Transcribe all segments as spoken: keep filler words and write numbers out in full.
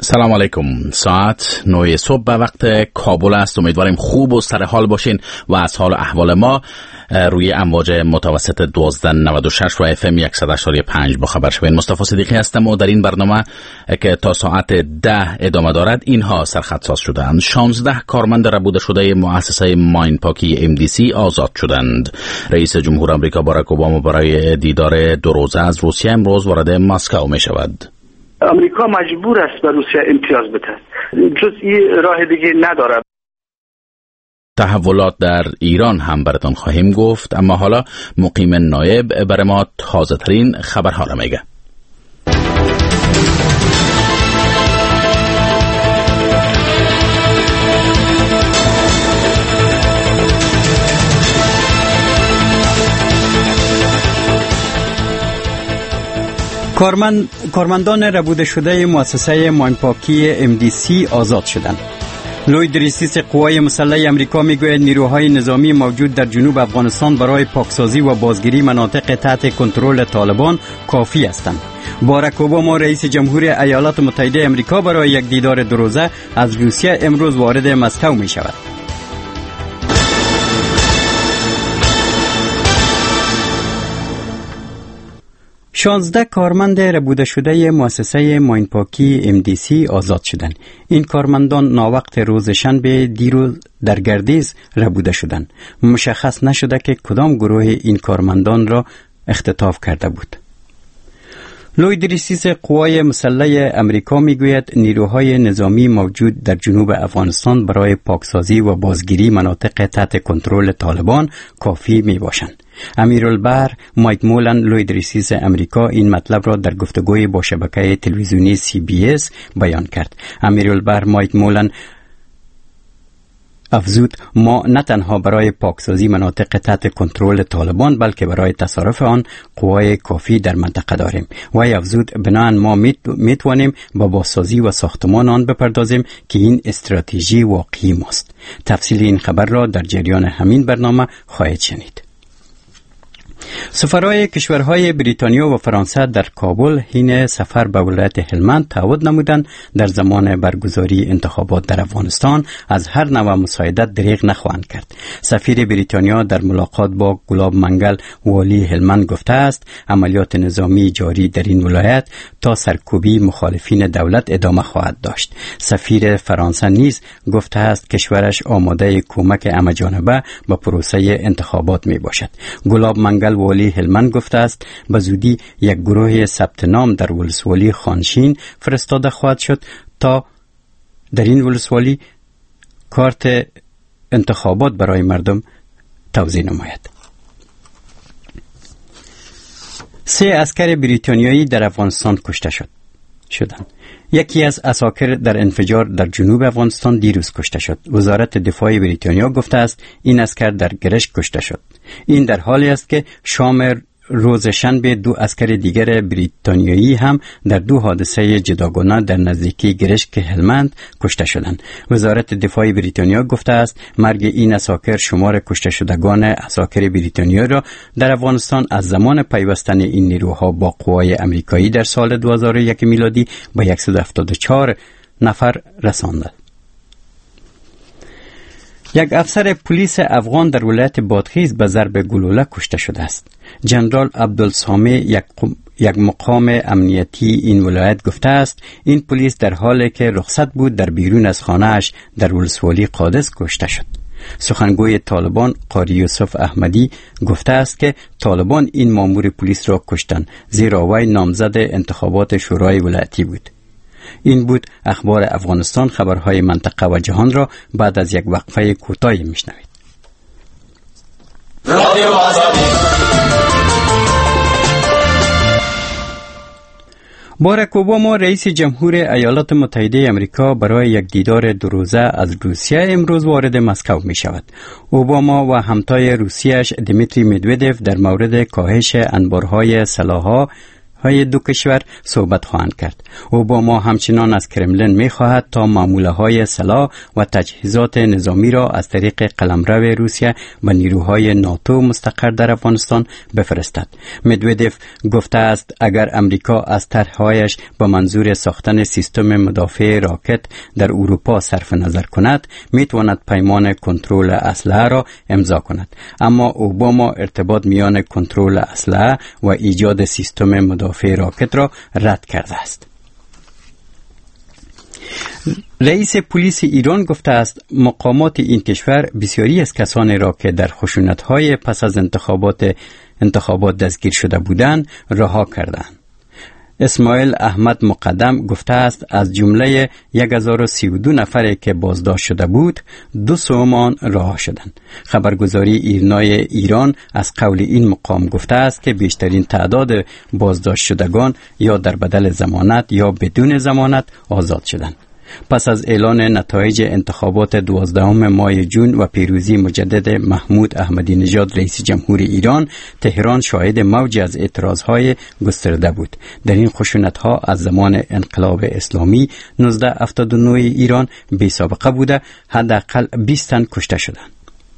سلام علیکم. ساعت نه صبح به وقت کابل است. امیدواریم خوب و سر حال باشین و از حال احوال ما روی امواج متوسط دوازده نود و شش و اف ام صد و هشتاد و پنج با خبر شوین. مصطفی صدیقی هستم و در این برنامه که تا ساعت ده ادامه دارد اینها سرخط ساز شدند. شانزده کارمند ربوده شده مؤسسه ماین پاکی ام دی سی آزاد شدند. رئیس جمهور آمریکا باراک اوباما برای دیدار دو روزه از روسیه امروز وارد مسکو می شود. آمریکا مجبور است به روسیه امتیاز بده، جز این راه دیگه نداره. تحولات در ایران هم براتون خواهیم گفت، اما حالا مقیم نایب برای ما تازه ترین خبرها را میگه. کارمند، کارمندان ربوده شده مؤسسه ماین پاکی ام دی سی آزاد شدند. لوید ریسیس قوای مسلح امریکا میگوید نیروهای نظامی موجود در جنوب افغانستان برای پاکسازی و بازگیری مناطق تحت کنترل طالبان کافی هستند. باراک اوباما رئیس جمهور ایالات متحده امریکا برای یک دیدار دو روزه از روسیه امروز وارد مسکو می شود. شانزده کارمند ربوده شده مؤسسه ماین پاکی ام دی سی آزاد شدند. این کارمندان ناوقت روز شنبه دیروز در گردیز ربوده شدند. مشخص نشده که کدام گروه این کارمندان را اختطاف کرده بود. لوید ریسیس قوای مسلح امریکا میگوید نیروهای نظامی موجود در جنوب افغانستان برای پاکسازی و بازگیری مناطق تحت کنترل طالبان کافی می باشند. امیرالبحر مایک مولن لوید ریسیس امریکا این مطلب را در گفتگوی با شبکه تلویزیونی سی بی اس بیان کرد. امیرالبحر مایک مولن افزود ما نه تنها برای پاکسازی مناطق تحت کنترل طالبان بلکه برای تصرف آن قوای کافی در منطقه داریم. و افزود بنابراین ما میتوانیم با بازسازی و ساختمان آن بپردازیم که این استراتژی واقعی ماست. تفصیل این خبر را در جریان همین برنامه خواهید شنید. سفرای کشورهای بریتانیا و فرانسه در کابل حین سفر به ولایت هلمند تعهد نمودند در زمان برگزاری انتخابات در افغانستان از هر نوع مساعدت دریغ نخواهند کرد. سفیر بریتانیا در ملاقات با گلاب منگل والی هلمند گفته است عملیات نظامی جاری در این ولایت تا سرکوبی مخالفین دولت ادامه خواهد داشت. سفیر فرانسه نیز گفته است کشورش آماده کمک همه‌جانبه به پروسه انتخابات می باشد. گلاب منگل والی هلمند گفته است به زودی یک گروه ثبت نام در ولسوالی خانشین فرستاده خواهد شد تا در این ولسوالی کارت انتخابات برای مردم توزیع نماید. سه اسکر بریتانیایی در افغانستان کشته شد شدند. یکی از عساکر در انفجار در جنوب افغانستان دیروز کشته شد. وزارت دفاع بریتانیا گفته است این اسکر در گرشک کشته شد. این در حالی است که شام روز شنبه دو اسکر دیگر بریتانیایی هم در دو حادثه جداگانه در نزدیکی گرشک هلمند کشته شدند. وزارت دفاع بریتانیا گفته است مرگ این اساکر شمار کشته شدگان اساکر بریتانیا را در افغانستان از زمان پیوستن این نیروها با قوای امریکایی در سال دو هزار و یک میلادی به صد و هفتاد و چهار نفر رسانده. یک افسر پلیس افغان در ولایت بادغیس به ضرب گلوله کشته شده است. جنرال عبدالسامی یک یک مقام امنیتی این ولایت گفته است این پلیس در حالی که رخصت بود در بیرون از خانه‌اش در ولسوالی قادس کشته شد. سخنگوی طالبان قاری یوسف احمدی گفته است که طالبان این مامور پلیس را کشتند زیرا وی نامزد انتخابات شورای ولایتی بود. این بود اخبار افغانستان. خبرهای منطقه و جهان را بعد از یک وقفه کوتاهی میشنوید. باراک اوباما رئیس جمهور ایالات متحده امریکا برای یک دیدار دو روزه از روسیه امروز وارد مسکو می شود. اوباما و همتای روسیه‌اش دیمیتری مدودوف در مورد کاهش انبارهای سلاح‌ها های دو کشور صحبت خواهند کرد. اوباما همچنان از کرملین می خواهد تا معامله های سلاح و تجهیزات نظامی را از طریق قلمرو روسیه به نیروهای ناتو مستقر در افغانستان بفرستد. مدودف گفته است اگر امریکا از طرحهایش به منظور ساختن سیستم مدافع راکت در اروپا صرف نظر کند، می تواند پیمان کنترل اسلحه را امضا کند. اما اوباما ارتباط میان کنترل اسلحه و ایجاد سیستم مدافع راکت را رد کرده است. رئیس پلیس ایران گفته است مقامات این کشور بسیاری از کسانی را که در خشونت‌های پس از انتخابات انتخابات دستگیر شده بودند رها کردند. اسماعیل احمد مقدم گفته است از جمله هزار و سی و دو نفری که بازداشت شده بود، دو سومان رها شدند. خبرگزاری ایرنای ایران از قول این مقام گفته است که بیشترین تعداد بازداشت شدگان یا در بدل ضمانت یا بدون ضمانت آزاد شدند. پس از اعلان نتایج انتخابات دوازدهم ماه جون و پیروزی مجدد محمود احمدی نژاد رئیس جمهور ایران، تهران شاهد موج از اعتراضهای گسترده بود. در این خشونت‌ها از زمان انقلاب اسلامی نوزده هفتاد و نه ایران بی سابقه بوده، حداقل بیست تن کشته شدند.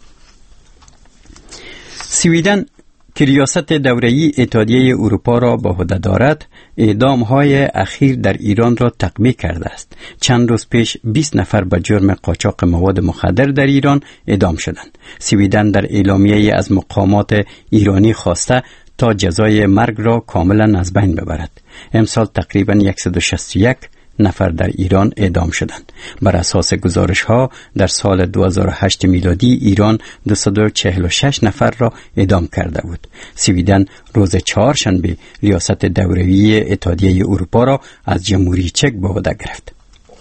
سویدن که ریاست دوره‌ای اتحادیه اروپا را به عهده دارد، اعدام‌های اخیر در ایران را تقویه کرده است. چند روز پیش بیست نفر به جرم قاچاق مواد مخدر در ایران اعدام شدند. سویدن در اعلامیه‌ای از مقامات ایرانی خواسته تا جزای مرگ را کاملا از بین ببرد. امسال تقریباً صد و شصت و یک نفر در ایران اعدام شدند. بر اساس گزارش ها در سال دو هزار و هشت میلادی ایران دویست و چهل و شش نفر را اعدام کرده بود. سویدن روز چهارشنبه ریاست دوره‌ای اتحادیه اروپا را از جمهوری چک به عهده گرفت.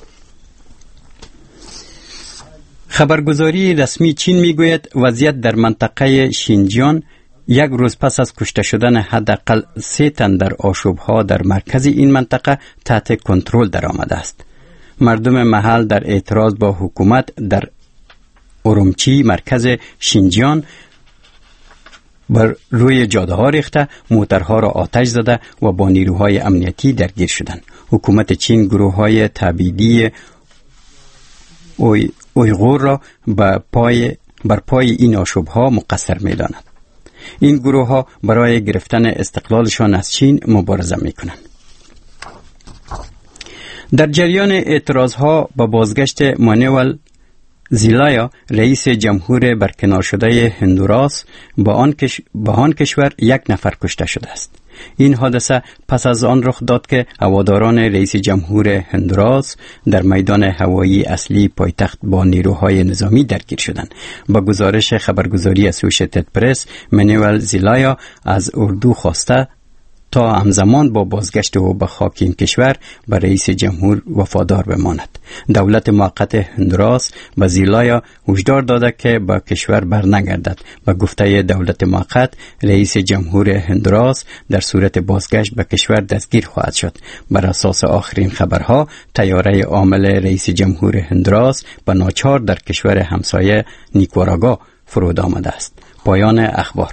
خبرگزاری رسمی چین میگوید وضعیت در منطقه شینجیان یک روز پس از کشته شدن حداقل سه تن در آشوب‌ها در مرکز این منطقه تحت کنترل درآمده است. مردم محل در اعتراض با حکومت در ارومچی مرکز شینجیان بر روی جاده ها ریخته، موترها را آتش زده و با نیروهای امنیتی درگیر شدند. حکومت چین گروه های تبعیدی اوی اویغور را بر پای بر پای این آشوب‌ها مقصر می‌داند. این گروه ها برای گرفتن استقلالشان از چین مبارزه می کنند. در جریان اعتراض ها با بازگشت مانوئل زیلایا رئیس جمهور برکنار شده هندوراس با آن, کش... با آن کشور یک نفر کشته شده است. این حادثه پس از آن رخ داد که هواداران رئیس جمهور هندوراس در میدان هوایی اصلی پایتخت با نیروهای نظامی درگیر شدند. با گزارش خبرگزاری اسوشیتد پرس، مانوئل زیلایا از اردو خواسته تا همزمان با بازگشت او به خاک این کشور به رئیس جمهور وفادار بماند. دولت موقت هندوراس به زیلایا هشدار داده که به کشور برنگردد. به گفته دولت موقت، رئیس جمهور هندوراس در صورت بازگشت به کشور دستگیر خواهد شد. بر اساس آخرین خبرها، طیاره عامل رئیس جمهور هندوراس به ناچار در کشور همسایه نیکاراگوآ فرود آمده است. پایان اخبار.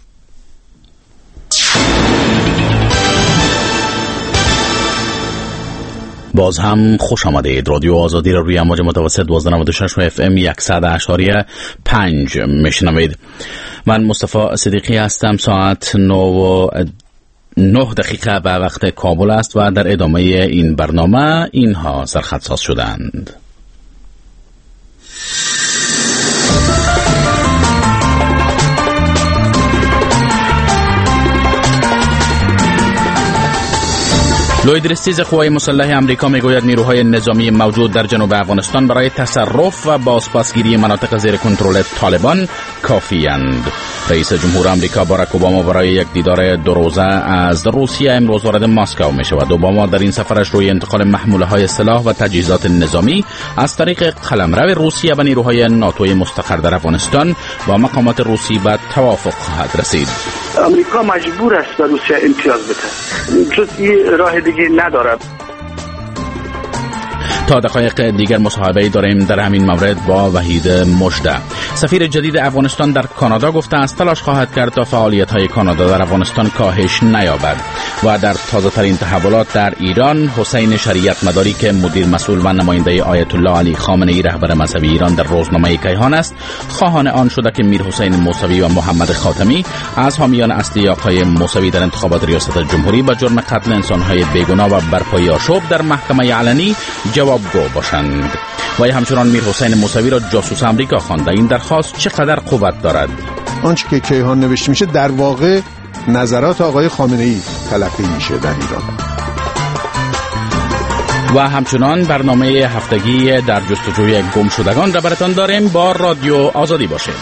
باز هم خوش آمدید. رادیو آزادی را روی امواج متوسط دوازده نود و شش و اف ام صد و اشاریه پنج میشنوید. من مصطفی صدیقی هستم. ساعت نو و نه دقیقه به وقت کابل است و در ادامه این برنامه اینها سرخطساز شدند. لوید رستیز قوای مسلح امریکا میگوید نیروهای نظامی موجود در جنوب افغانستان برای تصرف و بازپسگیری مناطق زیر کنترل طالبان کافی‌اند. رئیس جمهور آمریکا باراک اوباما برای یک دیدار دو روزه از روسیه امروز وارد مسکو می شود. اوباما در این سفرش روی انتقال محموله‌های سلاح و تجهیزات نظامی از طریق قلمرو روسیه و نیروهای ناتوی مستقر در افغانستان با مقامات روسی به توافق خواهد رسید. آمریکا مجبور است به روسیه امتیاز بده، جز این راه دیگه نداره. تا دقایق دیگر مصاحبه داریم در همین مورد با وحید مژده. سفیر جدید افغانستان در کانادا گفته است تلاش خواهد کرد تا فعالیت‌های کانادا در افغانستان کاهش نیابد. و در تازه‌ترین تحولات در ایران، حسین شریعت مداری که مدیر مسئول و نماینده آیت الله علی خامنه‌ای رهبر مذهبی ایران در روزنامه کیهان است، خواهان آن شده که میر حسین موسوی و محمد خاتمی از حامیان اصلی آقای موسوی در انتخابات ریاست جمهوری به جرم قتل انسان‌های بیگناه و برپایی آشوب در محکمه علنی جوابگو باشند. و همچنان میر حسین موسوی را جاسوس آمریکا خوانده. این درخواست چقدر قوت دارد؟ آنچه که کیهان نوشته میشه در واقع نظرات آقای خامنه‌ای تلقی میشه در ایران. و همچنان برنامه هفتگی در جستجوی گم شدگان را براتان داریم. با رادیو آزادی باشید.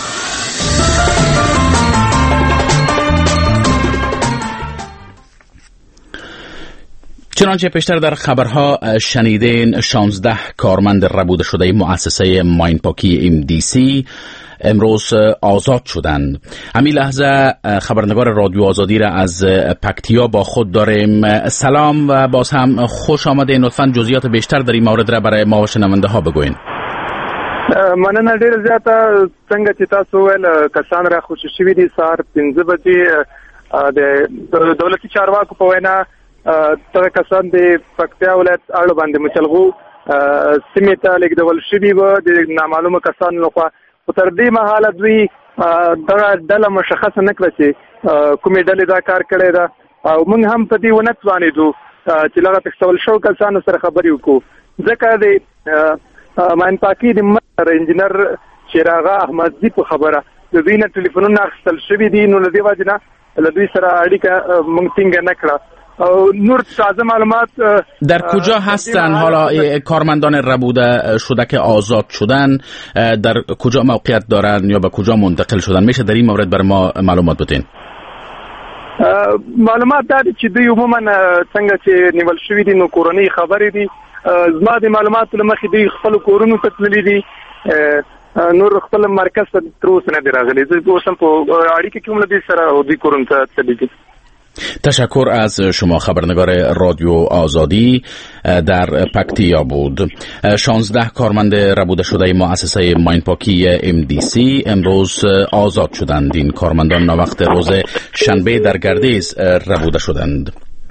چنانچه پیشتر در خبرها شنیدین، شانزده کارمند ربوده شده مؤسسه ماینپاکی ام دی سی امروز آزاد شدند. همین لحظه خبرنگار رادیو آزادی را از پکتیا با خود داریم. سلام و باز هم خوش آمدین. لطفاً جزئیات بیشتر در این مورد را برای ما و شنونده ها بگوین. مننه ډیر زیاته. څنګه چې تاسو ول کسان را خوشی شوی دي سار پنځه بجې د دولتي چارواکو په وینا تر کسان د پکتیا ولایت اړه باندې مچلغو سیمه ته لګیدل شوی و د نامعلومه کسان لخوا. تر دې مهاله دوی دا ډله مشخصه نه کړه چې کومې ډلې دا کار کړی ده او موږ هم په دې ونه توانېدو چې لږه تکسول شو کسانو سره خبرې وکړو. ځکه د ماینپاکي د مشر انجینر شیراغه احمدزي په خبره د دوی نه ټلیفونونه اخیستل شوي دي، نو له دې وجې نه له دوی سره اړیکه موږ ټینګه نه کړه. نور تازه معلومات در کجا هستن حالا کارمندان ربوده شده که آزاد شدن؟ در کجا موقعیت دارن یا به کجا منتقل شدن؟ میشه در این مورد بر ما معلومات بدین؟ معلومات دا چې دوی عموما څنګه چې نیول شوي دي نو کورنۍ خبرې دي. زما د معلوماتو له مخې دوی خپل کورونو ته تللي دي، نور خپل مرکز ته تر اوسه نه دي راغلي. زه اوس هم په اړیکه کې هم له دوی سره دوی کورونو ته تللي دي. تشکر از شما. خبرنگار رادیو آزادی در پکتیا بود. شانزده کارمند ربوده شده مؤسسه ماینپاکی ام دی سی امروز آزاد شدند. این کارمندان ناوقت روز شنبه در گردیز ربوده شدند.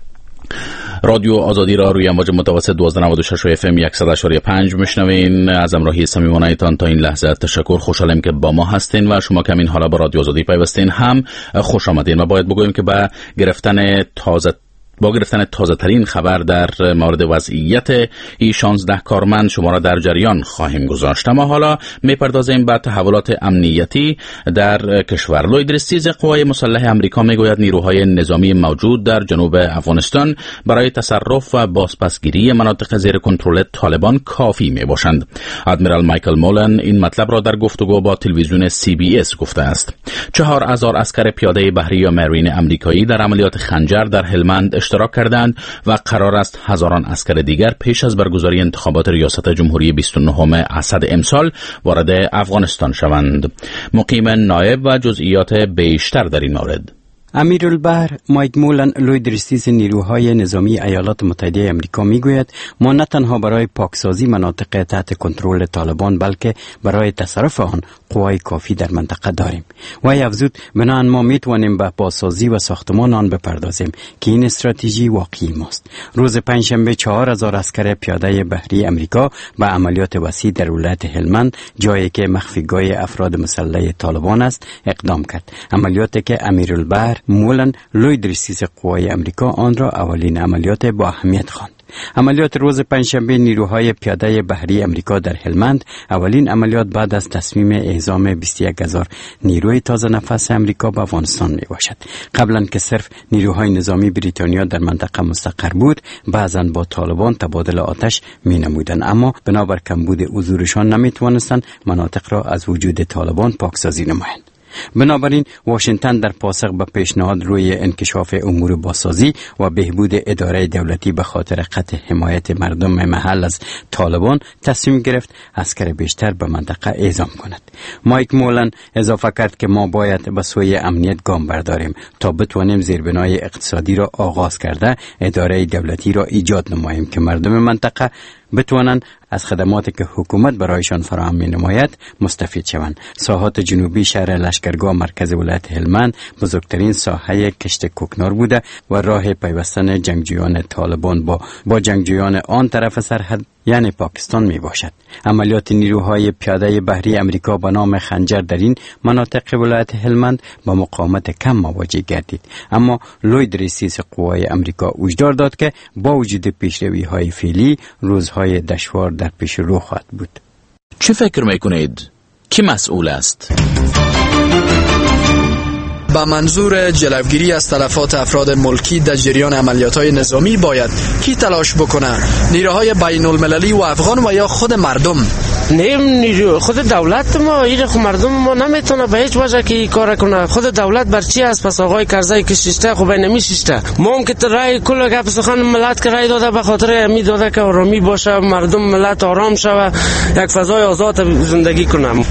رادیو آزادی را روی امواج متوسط دوازده نود و شش و اف ام صد و پنج میشنوین. از همراهی صمیمانه‌تان تا این لحظه تشکر. خوشحالم که با ما هستین و شما که این حالا با رادیو آزادی پیوستین هم خوش آمدین. و باید بگویم که با گرفتن تازه با گرفتن تازه ترین خبر در مورد وضعیت این شانزده کارمند شما را در جریان خواهیم گذاشت. اما حالا میپردازیم به تحولات امنیتی در کشور. لوید رستیز قوای مسلح امریکا میگوید نیروهای نظامی موجود در جنوب افغانستان برای تصرف و بازپسگیری مناطق زیر کنترل طالبان کافی میباشند. ادمیرال مایکل مولن این مطلب را در گفتگو با تلویزیون سی بی اس گفته است. چهار هزار عسکر پیاده بحری یا مرین امریکایی در عملیات خنجر در هلمند اشتراک کردند و قرار است هزاران عسکر دیگر پیش از برگزاری انتخابات ریاست جمهوری بیست و نهم اسد امسال وارد افغانستان شوند. مقیم نایب و جزئیات بیشتر در این مورد. امیرالبحر مایک مولن لوی درستیز نیروهای نظامی ایالات متحده آمریکا میگوید ما نه تنها برای پاکسازی مناطق تحت کنترل طالبان بلکه برای تصرف آن قوای کافی در منطقه داریم. و افزود بنابراین ما میتوانیم به بازسازی و ساختمان آن بپردازیم که این استراتژی واقعی ماست. روز پنجشنبه چهار هزار عسکر پیاده بحری آمریکا به عملیات وسیع در ولایت هلمند، جایی که مخفیگاه افراد مسلح طالبان است، اقدام کرد. عملیاتی که امیرالبحر مولن لوی درستیز قوای امریکا آن را اولین عملیات با اهمیت خواند. عملیات روز پنجشنبه نیروهای پیاده بحری امریکا در هلمند اولین عملیات بعد از تصمیم اعزام بیست و یک هزار نیروی تازه نفس امریکا به افغانستان می باشد. قبلا که صرف نیروهای نظامی بریتانیا در منطقه مستقر بود، بعضا با طالبان تبادل آتش می نمودند، اما بنابر کمبود حضورشان نمی توانستند مناطق را از وجود طالبان پاکسازی نمایند. بنابراین واشنگتن در پاسخ به پیشنهاد روی انکشاف امور بازسازی و بهبود اداره دولتی به خاطر قطع حمایت مردم محل از طالبان تصمیم گرفت عسکر بیشتر به منطقه اعزام کند. مایک مولن اضافه کرد که ما باید به سوی امنیت گام برداریم تا بتوانیم زیربنای اقتصادی را آغاز کرده اداره دولتی را ایجاد نماییم که مردم منطقه بتوانند از خدماتی که حکومت برایشان فراهم می‌نماید مستفید شوند. ساحات جنوبی شهر لشکرگاه مرکز ولایت هلمند بزرگترین ساحه کشت کوکنار بوده و راه پیوستن جنگجویان طالبان با با جنگجویان آن طرف سرحد یعنی پاکستان می باشد. عملیات نیروهای پیاده بحری امریکا به نام خنجر در این مناطق ولایت هلمند با مقاومت کم مواجه گردید، اما لوید رئیس قوای امریکا هشدار داد که با وجود پیشروی‌های فعلی روزهای دشوار در پیش رو خواهد بود. چه فکر میکنید؟ کی مسئول است؟ با منظور جلوگیری از تلفات افراد ملکی در جریان عملیات‌های نظامی باید کی تلاش بکنه؟ نیروهای بین المللی و افغان و یا خود مردم؟ نه، نیرو خود دولت ما، این خود مردم ما نمیتونه به هیچ وجه که کار کنه. خود دولت بر چی است؟ پس آقای کرزی که شیشته خب نمیشیشته. ما هم که رای کل گپ سخن ملت که رای داده به خاطر امی داده که آرامی باشه، مردم ملت آرام شوه، یک فضای آزاد زندگی کنه.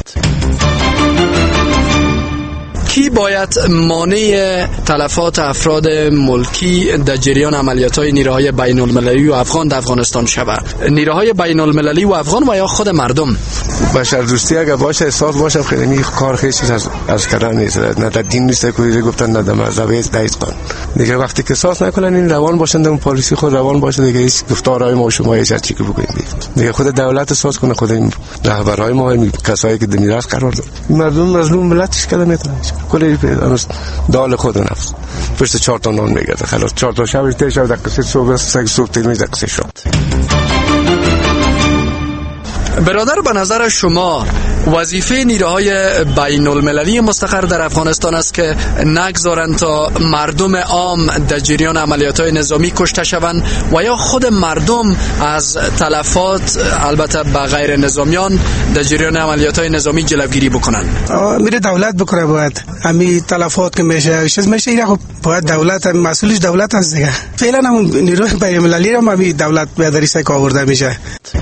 کی باید مانع تلفات افراد ملکی در جریان عملیات‌های نیروهای بین المللی و افغان در افغانستان شود؟ نیروهای بین المللی و افغان و یا خود مردم؟ بشر دوستی اگه باشه، احساس باشه، خیلی کار خیلی از از کردن نیست، نه در دین نیست که گفتن، نه در مذهب است. دیگه وقتی که احساس نکنن این روان باشند، اون پلیسی خود روان باشه، دیگه هیچ گفتارهای ما شما هیچ چیزی که بگیم دیگه خود دولت احساس کنه، خود این رهبرهای ما، این کسایی که در میراث قرار دارن، مردم مظلوم ملتش کده میتونه کلی دال خود نفس پشت چهار تا نان میگرده، خلاص چهار تا شب ته شب دقیقه صبح سگ صبح تیمی دقیقه شد. برادر، به نظر شما وظیفه نیروهای بین المللی مستقر در افغانستان است که نگذارند تا مردم عام در جریان عملیات‌های نظامی کشته شوند و یا خود مردم از تلفات البته به غیر نظامیان در جریان عملیات‌های نظامی جلوگیری بکنند؟ میره دولت بکنه، باید همین تلفات که میشه چیز میشه اینا خب باید دولت، مسئولش دولت است دیگه. فعلا هم نیروی بین المللی هم همین دولت به دریسه که آورده میشه.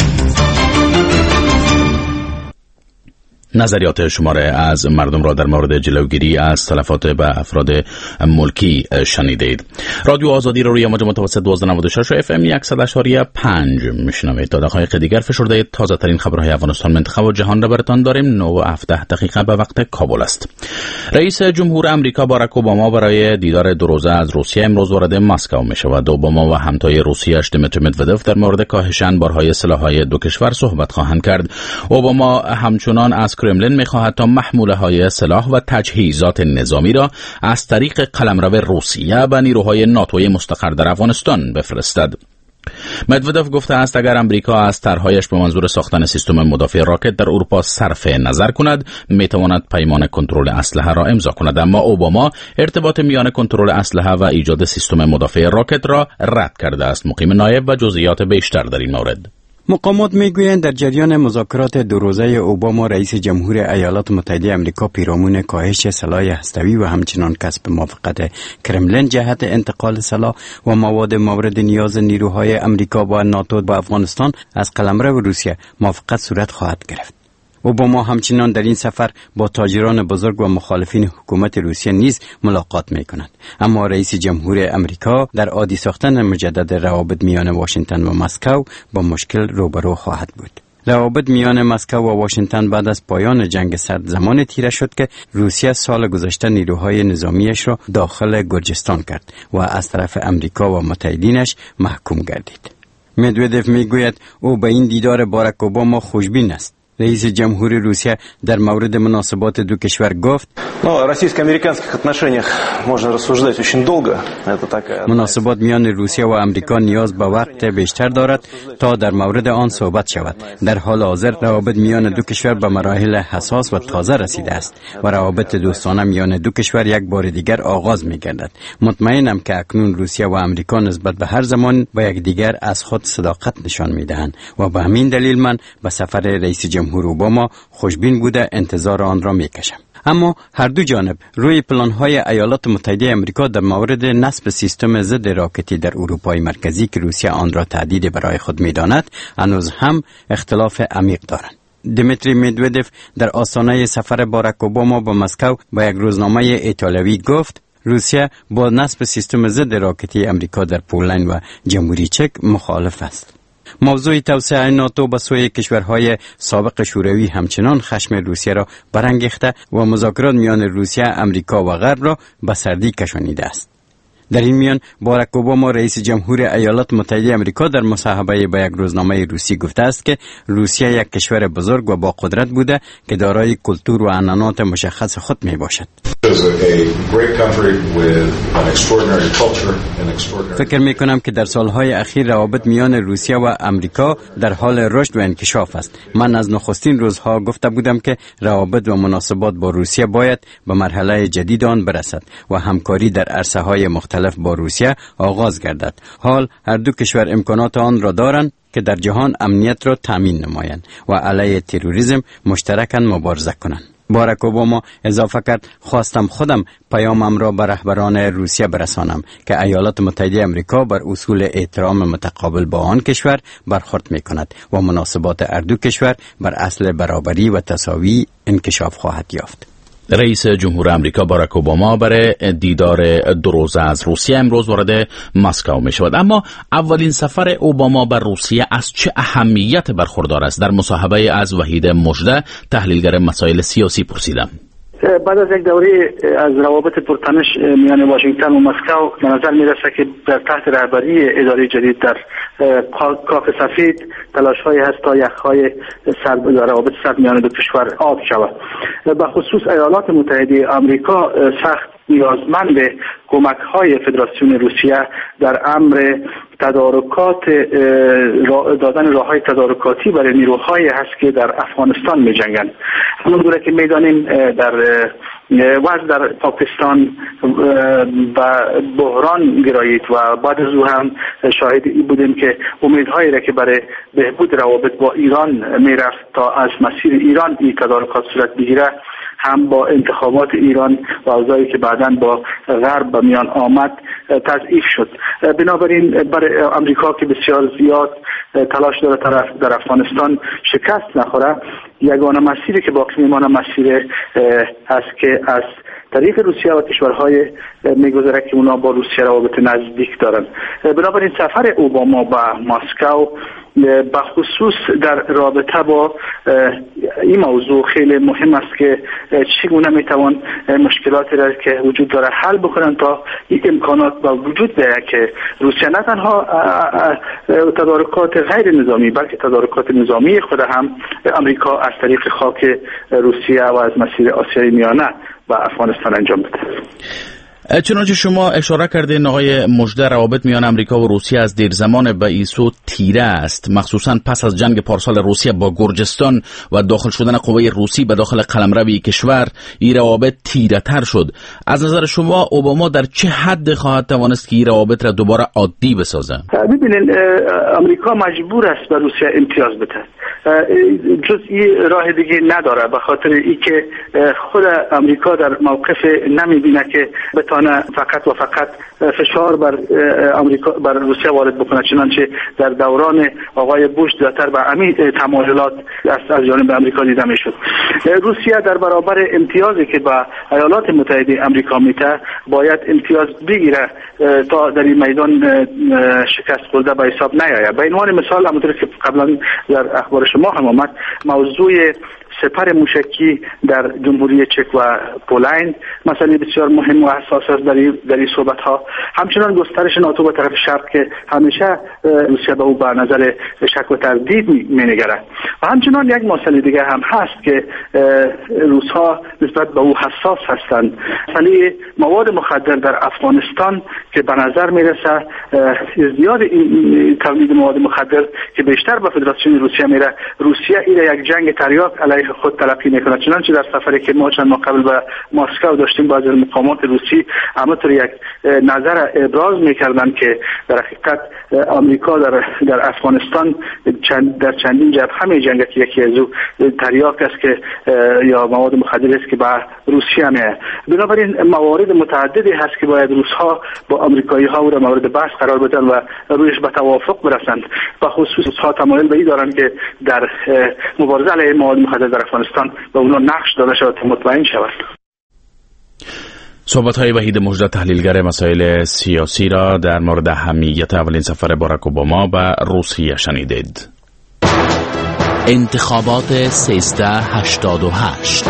نظریات شماره از مردم را در مورد جلوگیری از تلفات به افراد ملکی شنیدید. رادیو آزادی را روی موج متوسط دوازده نود و شش و اف ام صد و شش و پنج میشنوید. تا دقایق دیگر فشرده تازه ترین خبرهای افغانستان، منطقه و جهان را براتان داریم. نه و هفده دقیقه به وقت کابل است. رئیس جمهور امریکا باراک اوباما برای دیدار دو روزه از روسیه امروز وارد مسکو میشود. اوباما و همتای روسیه‌اش دیمیتری مدودف در مورد کاهش انبارهای سلاح‌های دو کشور صحبت خواهند کرد. اوباما همچنان از کرملین می‌خواهد تا محموله‌های سلاح و تجهیزات نظامی را از طریق قلمرو روسیه به نیروهای ناتوی مستقر در افغانستان بفرستد. مدودف گفته است اگر امریکا از طرح‌هایش به منظور ساختن سیستم مدافع راکت در اروپا صرف نظر کند، میتواند پیمان کنترل اسلحه را امضا کند، اما اوباما ارتباط میان کنترل اسلحه و ایجاد سیستم مدافع راکت را رد کرده است. مقیم نایب و جزئیات بیشتر در این مورد. مقامات میگویند در جریان مذاکرات دو روزه اوباما رئیس جمهور ایالات متحده آمریکا پیرامون کاهش سلاح هسته‌ای و همچنان کسب موافقت کرملین جهت انتقال سلاح و مواد مورد نیاز نیروهای امریکا و ناتو به افغانستان از قلمرو روسیه موافقت صورت خواهد گرفت. اوباما همچنان در این سفر با تاجران بزرگ و مخالفین حکومت روسیه نیز ملاقات می کند. اما رئیس جمهور امریکا در عادی ساختن مجدد روابط میان واشنگتن و مسکو با مشکل روبرو خواهد بود. روابط میان مسکو و واشنگتن بعد از پایان جنگ سرد زمان تیره شد که روسیه سال گذشته نیروهای نظامیش را داخل گرجستان کرد و از طرف امریکا و متحدینش محکوم گردید. مدودف میگوید او به این دیدار باراک اوباما خوشبین است. رئیس جمهور روسیه در مورد مناسبات دو کشور گفت: مناسبات میان روسیه و امریکا نیاز به وقت بیشتر دارد تا در مورد آن صحبت شود. در حال حاضر روابط میان دو کشور به مراحل حساس و تازه رسیده است و روابط دوستانه میان دو کشور یک بار دیگر آغاز می‌گردد. مطمئنم که اکنون روسیه و امریکا نسبت به هر زمان به یکدیگر از خود صداقت نشان می‌دهند و به همین دلیل من به سفر رئیس جمهور اوباما خوشبین بوده انتظار آن را می‌کشم. اما هر دو جانب روی پلان‌های ایالات متحده آمریکا در مورد نصب سیستم ضد راکتی در اروپای مرکزی که روسیه آن را تهدید برای خود می‌داند هنوز هم اختلاف عمیق دارند. دیمیتری مدودف در آستانه سفر باراک اوباما به مسکو با یک روزنامه ایتالیایی گفت: روسیه با نصب سیستم ضد راکتی آمریکا در پولند و جمهوری چک مخالف است. موضوع توسعه ناتو به سوی کشورهای سابق شوروی همچنان خشم روسیه را برانگیخته و مذاکرات میان روسیه، امریکا و غرب را به سردی کشانیده است. در این میان باراک اوباما رئیس جمهور ایالات متحده آمریکا در مصاحبه با یک روزنامه روسی گفته است که روسیه یک کشور بزرگ و با قدرت بوده که دارای کلتور و عنعنات مشخص خود می باشد. فکر می کنم که در سالهای اخیر روابط میان روسیه و امریکا در حال رشد و انکشاف است. من از نخستین روزها گفته بودم که روابط و مناسبات با روسیه باید به مرحله جدید آن برسد و همکاری در عرصه‌های مختلف با روسیه آغاز گردد. حال هر دو کشور امکانات آن را دارند که در جهان امنیت را تامین نمایند و علیه تروریسم مشترکاً مبارزه کنند. باراک اوباما اضافه کرد: خواستم خودم پیامم را به رهبران روسیه برسانم که ایالات متحده آمریکا بر اصول احترام متقابل با آن کشور برخورد می کند و مناسبات هر دو کشور بر اصل برابری و تساوی انکشاف خواهد یافت. رئیس جمهور آمریکا باراک اوباما برای دیدار دو روزه از روسیه امروز وارد مسکو می شود. اما اولین سفر اوباما بر روسیه از چه اهمیت برخوردار است؟ در مصاحبه از وحید مژده، تحلیلگر مسائل سیاسی، پرسیدم. بعد از یک دوره از روابط پرتنش میان واشنگتن و مسکو به نظر میرسه که در تحت رهبری اداره جدید در کاخ سفید تلاش‌هایی هست تا یخ‌های سرد روابط سرد میان دو کشور آب شود. به خصوص ایالات متحده آمریکا سخت نیازمند کمک‌های فدراسیون روسیه در امر تدارکات دادن راه‌های تدارکاتی برای نیروهایی هست که در افغانستان می‌جنگند. همونطور که می‌دانیم در وضع در پاکستان و بحران گرایید و بعد از او هم شاهد این بودیم که امیدهایی را که برای بهبود روابط با ایران میرفت تا از مسیر ایران این تدارکات صورت بگیره هم با انتخابات ایران و اوضاعی که بعداً با غرب به میان آمد تضعیف شد. بنابراین برای امریکا که بسیار زیاد تلاش داره طرف در افغانستان شکست نخوره، یگانه مسیری که باقی میمانه مسیر هست که از طریق روسیه و کشورهای میگذره که اونا با روسیه روابط نزدیک دارن. بنابراین سفر اوباما به مسکو به خصوص در رابطه با این موضوع خیلی مهم است که چگونه میتوان مشکلاتی را که وجود داره حل بکنن تا این امکانات با وجود بیاید که روسیه نه تنها تدارکات غیر نظامی بلکه تدارکات نظامی خود هم امریکا از طریق خاک روسیه و از مسیر آسیای میانه و افغانستان انجام بده. چنانچه شما اشاره کردین آقای مژده، روابط میان امریکا و روسیه از دیر زمان به ایسو تیره است، مخصوصا پس از جنگ پارسال روسیه با گرجستان و داخل شدن قوه روسی به داخل قلمرو کشور این روابط تیره تر شد. از نظر شما اوباما در چه حد خواهد توانست که این روابط را دوباره عادی بسازه؟ ببینید امریکا مجبور است به روسیه امتیاز بده، جز این راه دیگه نداره، به خاطر اینکه خود امریکا در موقف نمیبینه که بتونه فقط و فقط فشار بر امریکا بر روسیه وارد بکنه، چنانچه در دوران آقای بوش زیادتر به همین تمایلات از جانب امریکا دیده میشد. روسیه در برابر امتیازی که به ایالات متحده آمریکا میده باید امتیاز بگیره تا در این میدان شکست خورده به حساب نیاید. به عنوان مثال همونطور که قبلا در اخبار شما هم آمد، موضوع سپر موشکی در جمهوری چک و پولند مسئله بسیار مهم و حساس است در در این صحبت ها. همچنان گسترش ناتو به طرف شرق که همیشه روسیه به او به نظر شک و تردید می‌نگرد و همچنان یک مسئله دیگه هم هست که روس‌ها نسبت به او حساس هستند، مسئله مواد مخدر در افغانستان که به نظر میرسه ازدیاد تولید مواد مخدر که بیشتر به فدراسیون روسیه میره، روسیه این یک جنگ تریاک علیه خود تلقی میکنه. چنانچه در سفری که ما چند ماه قبل به مسکو داشتیم بعضی از مقامات روسی همونطور یک نظر ابراز میکردن که در حقیقت آمریکا در در افغانستان چند در چندین جبهه میجنگه که یکی از او تریاک است که یا مواد مخدر است که به روسیه میه. بنابراین موارد متعددی هست که باید روس‌ها با آمریکایی‌ها او را مورد بحث قرار بدن و رویش به توافق برسند. به خصوص ها تمایل به این دارند که در مبارزه علیه مواد مخدر در افغانستان به اونا نقش داده شود تا مطمئن شود. صحبت‌های وحید مژده تحلیلگر مسائل سیاسی را در مورد اهمیت اولین سفر باراک اوباما به روسیه شنیدید. انتخابات سیزده هشتاد و هشت.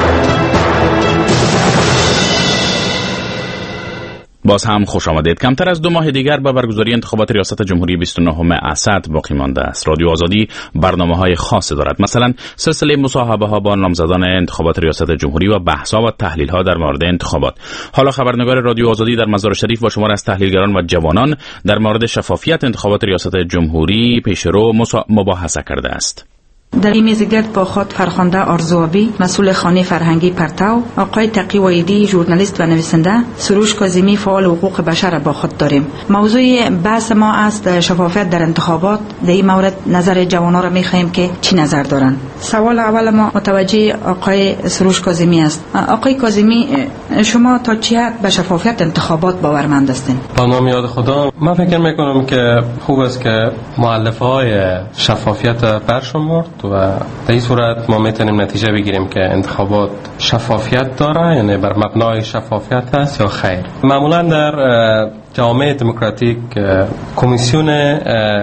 باز هم خوش آمدید. کمتر از دو ماه دیگر به برگزاری انتخابات ریاست جمهوری بیست و نهم اسد باقی مانده است. رادیو آزادی برنامه‌های خاصی دارد، مثلا سلسله مصاحبه‌ها با نامزدان انتخابات ریاست جمهوری و بحث‌ها و تحلیل‌ها در مورد انتخابات. حالا خبرنگار رادیو آزادی در مزار شریف با شمار از تحلیلگران و جوانان در مورد شفافیت انتخابات ریاست جمهوری پیشرو مباحثه کرده است. در این میزگرد با خود فرخنده آرزوابی، مسئول خانه فرهنگی پرتو، آقای تقی وایدی ژورنالیست و نویسنده، سروش کاظمی فعال حقوق بشر با خود داریم. موضوع بحث ما است شفافیت در انتخابات. در این مورد نظر جوانان را می‌خواهیم که چی نظر دارند. سوال اول ما متوجه آقای سروش کاظمی است. آقای کاظمی، شما تا چه حد به شفافیت انتخابات باورمند هستین؟ با نام یاد خدا، من فکر می‌کنم که خوب است که مؤلفه‌های شفافیت برشمرد و در این صورت ما میتونیم نتیجه بگیریم که انتخابات شفافیت داره، یعنی بر مبنای شفافیت است یا خیر. معمولا در جامعه دموکراتیک کمیسیون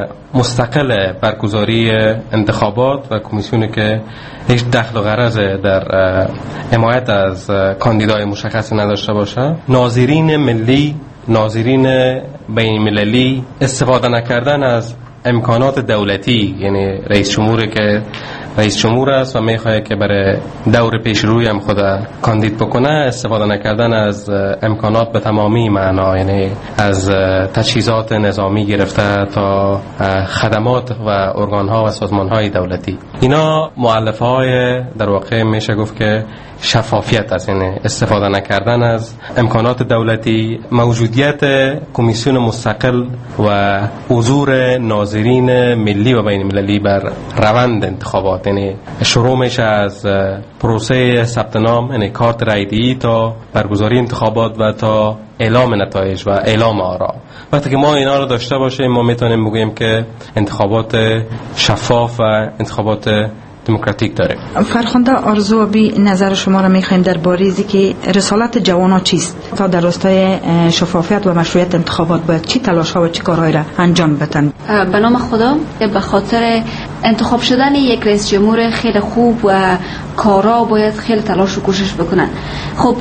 مستقل برگزاری انتخابات و کمیسیونی که هیچ دخل و غرض در حمایت از کاندیدای مشخص نداشته باشه، ناظرین ملی، ناظرین بین المللی استفاده نکردن از امکانات دولتی، یعنی رئیس جمهوری که رئیس جمهور است و میخواد که برای دور پیش روی هم خود کاندید بکنه، استفاده نکردن از امکانات به تمامی معنا، یعنی از تجهیزات نظامی گرفته تا خدمات و ارگان‌ها و سازمان‌های دولتی. اینا مؤلفه‌های در واقع میشه گفت که شفافیت است، یعنی استفاده نکردن از امکانات دولتی، موجودیت کمیسیون مستقل و حضور ناظرین ملی و بین المللی بر روند انتخابات، یعنی شروع میشه از پروسه ثبت نام، یعنی کارت رایده‌ای، تا برگزاری انتخابات و تا اعلام نتایج و اعلام آرا. وقتی که ما اینا رو داشته باشیم، ما میتونیم بگوییم که انتخابات شفاف و انتخابات دموکراتیک داره. فرخنده آرزوابی، نظر شما را میخوایم در باریزی که رسالت جوانان چیست تا در راستای شفافیت و مشروعیت انتخابات باید چی تلاش ها و چی کارهایی را انجام بدن؟ به نام خدا، به خاطر انتخاب شدن یک رئیس جمهور خیلی خوب و کارا باید خیلی تلاش و کوشش بکنن. خب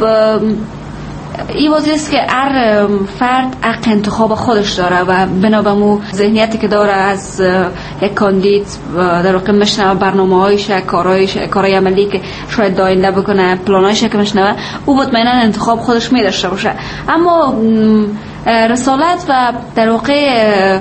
این واضح است که هر فرد حق انتخاب خودش داره و بنابراین ذهنیتی که داره از یک کاندید در واقع مشنوه برنامه‌هایش، کارهایش، کارهای عملی که شاید داینده بکنه، پلانایش که مشنوه، او مطمئنا انتخاب خودش می داشته باشه. اما رسالت و در واقع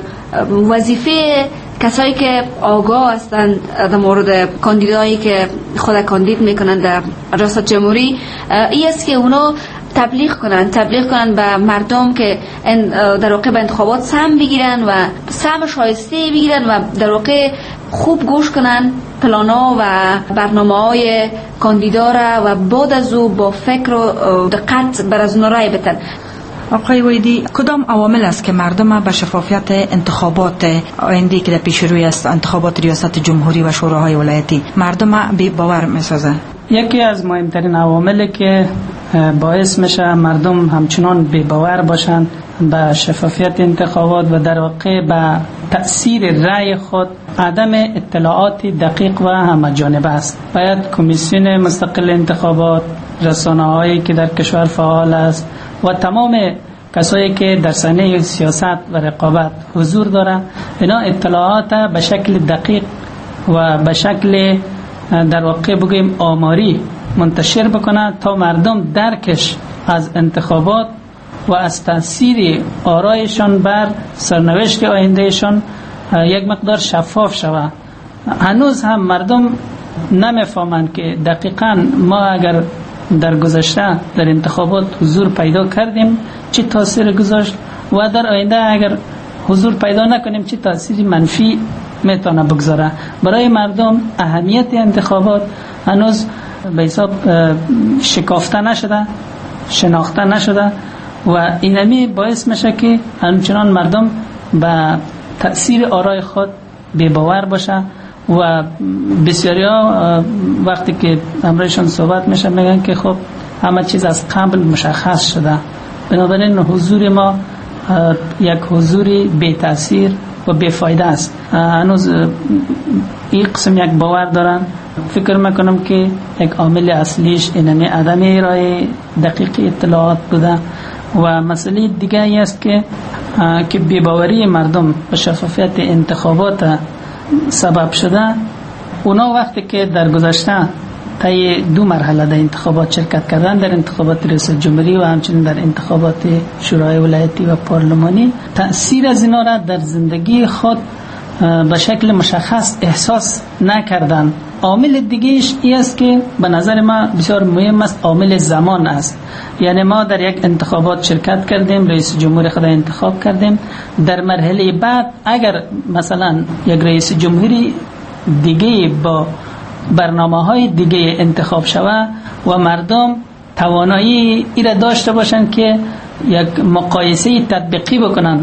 وظیفه کسایی که آگاه هستند در مورد کاندیدایی که خود کاندید میکنند در ریاست جمهوری، این است که اونا تبلیغ کنن تبلیغ کنن به مردم که در واقع به انتخابات سهم بگیرن و سهم شایسته بگیرن و در واقع خوب گوش کنن پلانا و برنامه‌های کاندیدا را و بعد از او با فکر و دقت بر از اون رای بدن. آقای ویدی، کدام عوامل است که مردم به شفافیت انتخابات آینده که در پیش روی است، انتخابات ریاست جمهوری و شوراهای ولایتی، مردم بی باور می‌سازه؟ یکی از مهمترین عواملی که باعث میشه مردم همچنان بی باور باشند به شفافیت انتخابات و در واقع به تأثیر رأی خود، عدم اطلاعات دقیق و همه‌جانبه است. باید کمیسیون مستقل انتخابات، رسانه‌هایی که در کشور فعال است و تمام کسایی که در صحنه سیاست و رقابت حضور دارند، اینا اطلاعات به شکل دقیق و به شکل در واقع بگویم آماری منتشر بکنند تا مردم درکش از انتخابات و از تاثیر آرایشان بر سرنوشت آیندهشان یک مقدار شفاف شود. هنوز هم مردم نمیفهمند که دقیقاً ما اگر در گذشته در انتخابات حضور پیدا کردیم چه تاثیر گذاشت و در آینده اگر حضور پیدا نکنیم چه تاثیر منفی میتونه بگذاره. برای مردم اهمیت انتخابات هنوز به حساب شکافته نشده، شناخته نشده و اینمی باعث میشه که همچنان مردم به تأثیر آرای خود بی باور باشه و بسیاری ها وقتی که امرایشان صحبت میشه میگن که خب همه چیز از قبل مشخص شده. بنابراین حضور ما یک حضوری بی تاثیر و بی فایده است. هنوز این قسم یک باور دارن. فکر میکنم که یک عامل اصلیش اینه عدم ارائه دقیق اطلاعات بوده و مسئله دیگه ای است که که بی‌باوری مردم به شفافیت انتخابات سبب شده. اونا وقتی که در گذشته طی دو مرحله در انتخابات شرکت کردن، در انتخابات ریاست جمهوری و همچنین در انتخابات شورای ولایتی و پارلمانی، تأثیر از اینا را در زندگی خود به شکل مشخص احساس نکردن. عامل دیگهش این است که به نظر ما بسیار مهم است، عامل زمان است. یعنی ما در یک انتخابات شرکت کردیم، رئیس جمهور خود انتخاب کردیم، در مرحله بعد اگر مثلا یک رئیس جمهوری دیگه با برنامه‌های دیگه انتخاب شود و مردم توانایی ای را داشته باشند که یک مقایسه تطبیقی بکنن.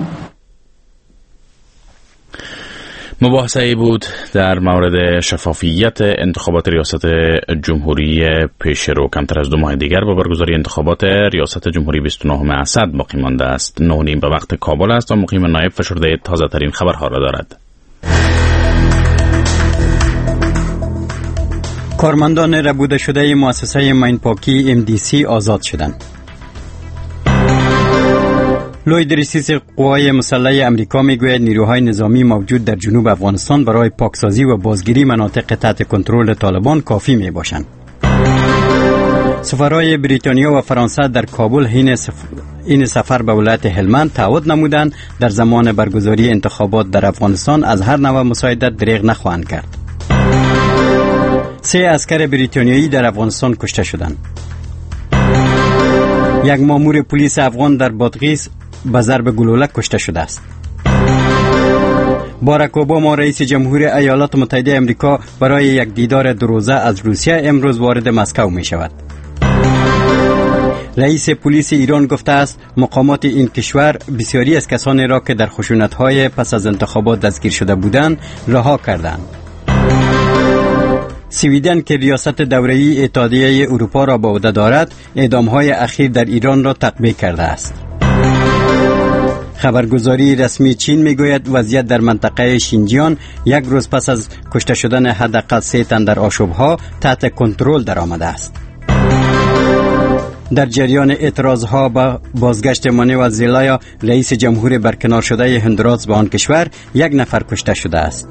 مباحثه بود در مورد شفافیت انتخابات ریاست جمهوری پیش رو. کمتر از دو ماه دیگر با برگزاری انتخابات ریاست جمهوری بیست و نه اسد باقی مانده است. نه و نیم به وقت کابل است و مقیم نایب فشرده تازه ترین خبرها را دارد. کارمندان ربوده شده مؤسسه ماین پاکی ام دی سی آزاد شدند. لوید رئیس قوای مسلح امریکا میگوید نیروهای نظامی موجود در جنوب افغانستان برای پاکسازی و بازگیری مناطق تحت کنترل طالبان کافی می باشند. سفرهای بریتانیا و فرانسه در کابل حین سف... این سفر به ولایت هلمند تعهد نمودند در زمان برگزاری انتخابات در افغانستان از هر نوع مساعدت دریغ نخواهند کرد. سه عسکر بریتانیایی در افغانستان کشته شدند. یک مامور پلیس افغان در بادغیس به ضرب گلوله کشته شده است. باراک اوباما رئیس جمهور ایالات متحده آمریکا برای یک دیدار دو روزه از روسیه امروز وارد مسکو می شود. رئیس پلیس ایران گفته است مقامات این کشور بسیاری از کسانی را که در خشونت‌های پس از انتخابات دستگیر شده بودند رها کردند. سویدن که ریاست دوره‌ای اتحادیه اروپا را به عهده دارد، اعدام‌های اخیر در ایران را تطبیق کرده است. خبرگزاری رسمی چین میگوید وضعیت در منطقه شینجیان یک روز پس از کشته شدن حداقل سه تن در آشوب‌ها تحت کنترل درآمده است. در جریان اعتراضها به بازگشت مانوئل زلایا رئیس جمهور برکنار شده هندوراس به آن کشور، یک نفر کشته شده است.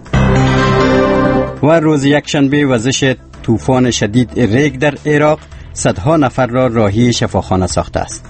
و روز یکشنبه وزش طوفان شدید ریگ در عراق صدها نفر را راهی شفاخانه ساخته است.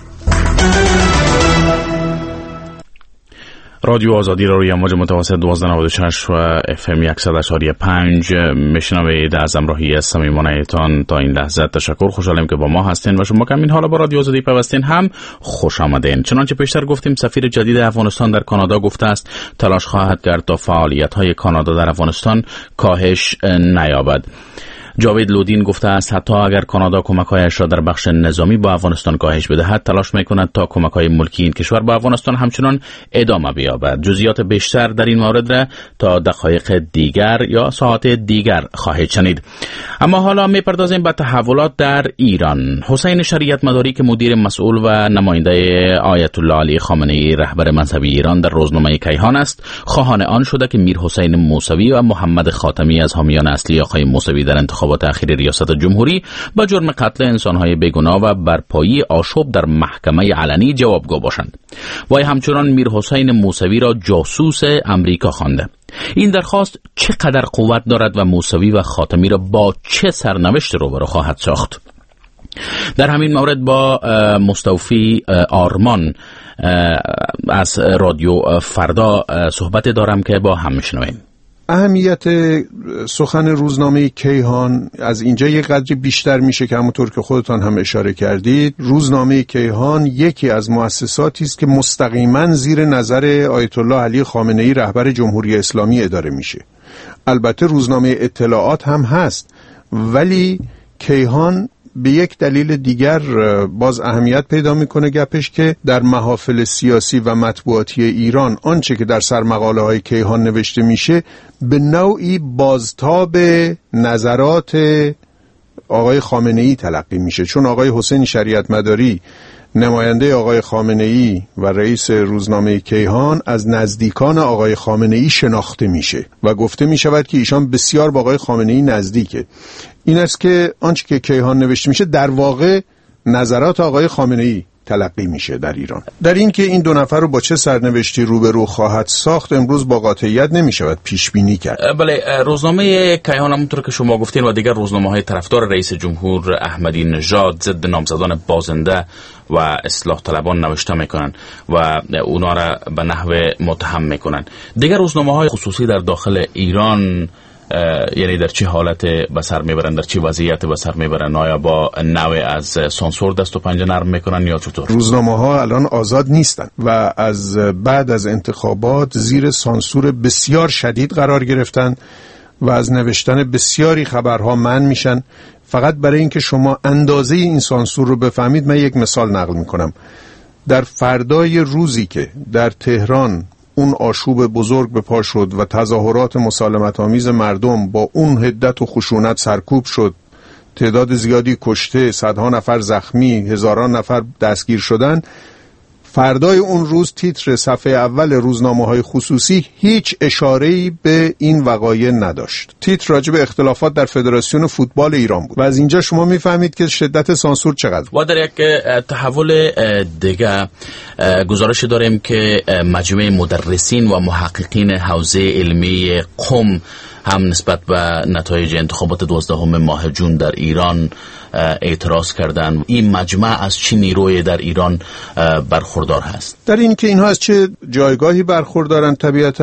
رادیو آزادی را روی امواج متوسط دوازده نود و شش و اف ام صد و پنج میشنوید. از همراهی صمیمانه‌تان تا این لحظه تشکر. خوشحالم که با ما هستین و شما که این حالا با رادیو آزادی پیوستین هم خوش آمدین. چنانچه پیشتر گفتیم سفیر جدید افغانستان در کانادا گفته است تلاش خواهد کرد تا فعالیت‌های کانادا در افغانستان کاهش نیابد. جاوید لودین گفته است حتی اگر کانادا کمک‌هایش را در بخش نظامی با افغانستان کاهش بدهد تلاش می‌کند تا کمک‌های ملکی این کشور با افغانستان همچنان ادامه بیابد. جزئیات بیشتر در این مورد را تا دقایق دیگر یا ساعات دیگر خواهید شنید. اما حالا می‌پردازیم به تحولات در ایران. حسین شریعت مداری که مدیر مسئول و نماینده آیت الله علی خامنه‌ای رهبر مذهبی ایران در روزنامه کیهان است، خواهان آن شده که میر حسین موسوی و محمد خاتمی از حامیان اصلی آقای موسوی در انتخابات اخیر ریاست جمهوری با جرم قتل انسان‌های بیگناه و برپایی آشوب در محکمه علنی جوابگو باشند. وی همچنان میر حسین موسوی را جاسوس امریکا خوانده. این درخواست چقدر قوت دارد و موسوی و خاتمی را با چه سرنوشت روبرو خواهد ساخت؟ در همین مورد با مستوفی آرمان از رادیو فردا صحبت دارم که با هم میشنویم. اهمیت سخن روزنامه کیهان از اینجا یک قدری بیشتر میشه که همونطور که خودتان هم اشاره کردید روزنامه کیهان یکی از مؤسساتی است که مستقیما زیر نظر آیت الله علی خامنه‌ای رهبر جمهوری اسلامی اداره میشه. البته روزنامه اطلاعات هم هست، ولی کیهان به یک دلیل دیگر باز اهمیت پیدا میکنه گپش که در محافل سیاسی و مطبوعاتی ایران آنچه که در سرمقاله های کیهان نوشته میشه به نوعی بازتاب نظرات آقای خامنه‌ای تلقی میشه، چون آقای حسین شریعت مداری نماینده آقای خامنه‌ای و رئیس روزنامه کیهان از نزدیکان آقای خامنه‌ای شناخته میشه و گفته میشود که ایشان بسیار با آقای خامنه‌ای نزدیکه. این است که آنچه که کیهان نوشته میشه در واقع نظرات آقای خامنه‌ای تلقی میشه در ایران. در این که این دو نفر رو با چه سرنوشتی روبرو خواهد ساخت امروز با قاطعیت نمیشود پیش بینی کرد. بله، روزنامه کیهان همونطور که شما گفتین و دیگر روزنامه‌های طرفدار رئیس جمهور احمدی نژاد ضد نامزدان بازنده و اصلاح طلبان نوشته میکنن و اونا را به نحو متهم میکنن. دیگر روزنامه‌های خصوصی در داخل ایران یعنی در چه حالت به سر میبرن، در چه وضعیت به سر میبرن؟ آیا با نوع از سانسور دست و پنجه نرم میکنن یا چطور؟ روزنامه ها الان آزاد نیستن و از بعد از انتخابات زیر سانسور بسیار شدید قرار گرفتن و از نوشتن بسیاری خبرها منع میشن. فقط برای اینکه شما اندازه این سانسور رو بفهمید من یک مثال نقل میکنم. در فردای روزی که در تهران اون آشوب بزرگ به پا شد و تظاهرات مسالمت آمیز مردم با اون حدت و خشونت سرکوب شد، تعداد زیادی کشته، صدها نفر زخمی، هزاران نفر دستگیر شدن، فردای اون روز تیتر صفحه اول روزنامه‌های خصوصی هیچ اشاره‌ای به این وقایع نداشت. تیتر راجع به اختلافات در فدراسیون فوتبال ایران بود و از اینجا شما میفهمید که شدت سانسور چقدر. و در یک تحول دیگه گزارش داریم که مجموعه مدرسین و محققین حوزه علمی قم هم نسبت به نتایج انتخابات دوازدهم ماه جون در ایران اعتراض کردند. این مجمع از چه نیروی در ایران برخوردار هست؟ در این که اینها از چه جایگاهی برخوردارن، طبیعتاً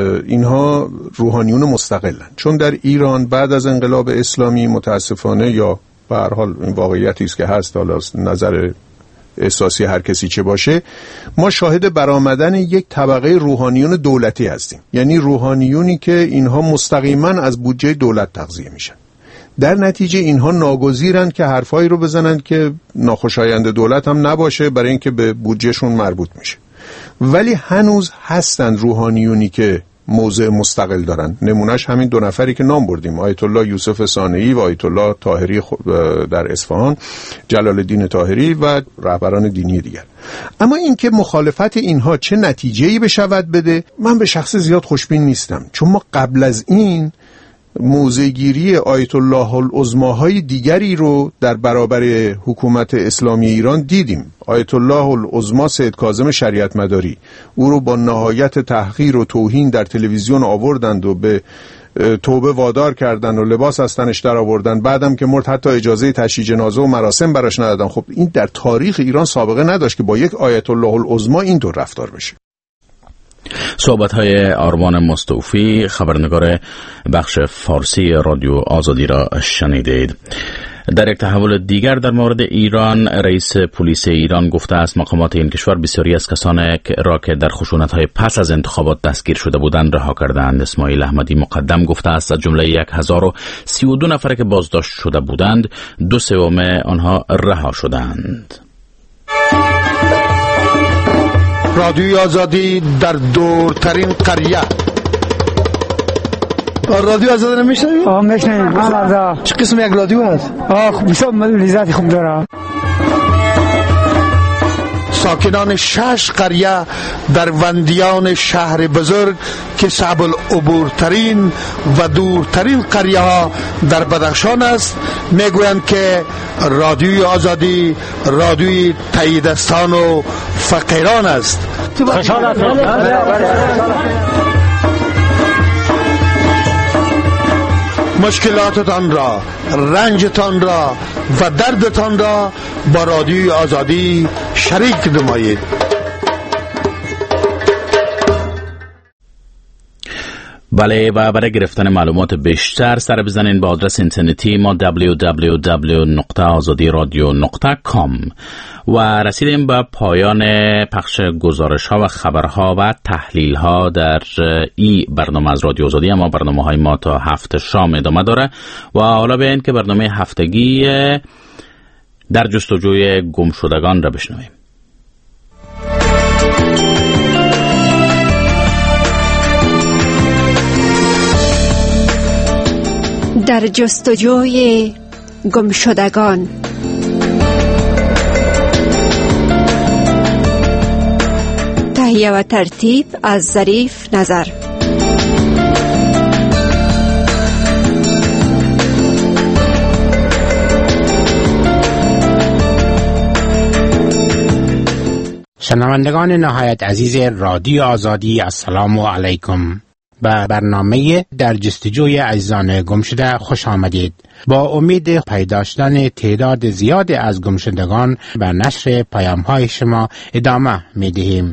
اینها روحانیون مستقلن، چون در ایران بعد از انقلاب اسلامی متاسفانه یا به هر حال این واقعیتی است که هست، حالا نظر احساسی هر کسی چه باشه، ما شاهد برآمدن یک طبقه روحانیون دولتی هستیم. یعنی روحانیونی که اینها مستقیما از بودجه دولت تغذیه میشن. در نتیجه اینها ناگزیرند که حرفایی رو بزنند که ناخوشایند دولت هم نباشه برای اینکه به بودجهشون مربوط میشه. ولی هنوز هستند روحانیونی که موضع مستقل دارن. نمونهش همین دو نفری که نام بردیم، آیت الله یوسف صانعی و آیت الله طاهری در اصفهان، جلال الدین طاهری و رهبران دینی دیگر. اما اینکه مخالفت اینها چه نتیجه‌ای بشود بده، من به شخص زیاد خوشبین نیستم، چون ما قبل از این موضع‌گیری آیت الله العظماهای دیگری رو در برابر حکومت اسلامی ایران دیدیم. آیت الله العظما سید کاظم شریعت مداری، او رو با نهایت تحقیر و توهین در تلویزیون آوردند و به توبه وادار کردن و لباس از تنش در آوردن، بعدم که مرد حتی اجازه تشییع جنازه و مراسم براش ندادن. خب این در تاریخ ایران سابقه نداشت که با یک آیت الله العظما اینطور رفتار بشه. صحبت های آرمان مستوفی، خبرنگار بخش فارسی رادیو آزادی را شنیدید. در یک تحول دیگر در مورد ایران، رئیس پلیس ایران گفته است مقامات این کشور بسیاری از کسانی را که در خشونت‌های پس از انتخابات دستگیر شده بودند رها کردند. اسماعیل احمدی مقدم گفته است از جمله یک هزار و سی و دو نفر که بازداشت شده بودند، دو سوم آنها رها شدند. رادیوی آزادی در دورترین قریه. رادیو آزادی نمیشنوی؟ آه میشنویم. چه قسم یک رادیو هست؟ آه بسیار لذت خوب داره. ساکنان شش قریه در وندیان شهر بزرگ که صعب العبورترین و دورترین قریه ها در بدخشان است میگویند که رادیوی آزادی رادیوی تاییدستان و فقیران است. مشکلاتتان را، رنجتان را و دردتان را با رادیوی آزادی شریک نمایید. بله، و برای گرفتن معلومات بیشتر سر بزنین به آدرس اینترنتی ما دبلیو دبلیو دبلیو دات آزادی رادیو دات کام. و رسیدیم به پایان پخش گزارش ها و خبرها و تحلیل ها در ای برنامه از رادیو آزادی. اما برنامه های ما تا هفت شام ادامه داره و حالا بیاین که برنامه هفتگی در جستجوی گمشدگان را بشنویم. در جستجوی گمشدگان. تهیه و ترتیب از ظریف نظر. شنوندگان نهایت عزیز رادیو آزادی، السلام علیکم. به برنامه در جستجوی عزیزان گمشده خوش آمدید. با امید پیدا داشتن تعداد زیادی از گمشدگان به نشر پیام‌های شما ادامه می‌دهیم.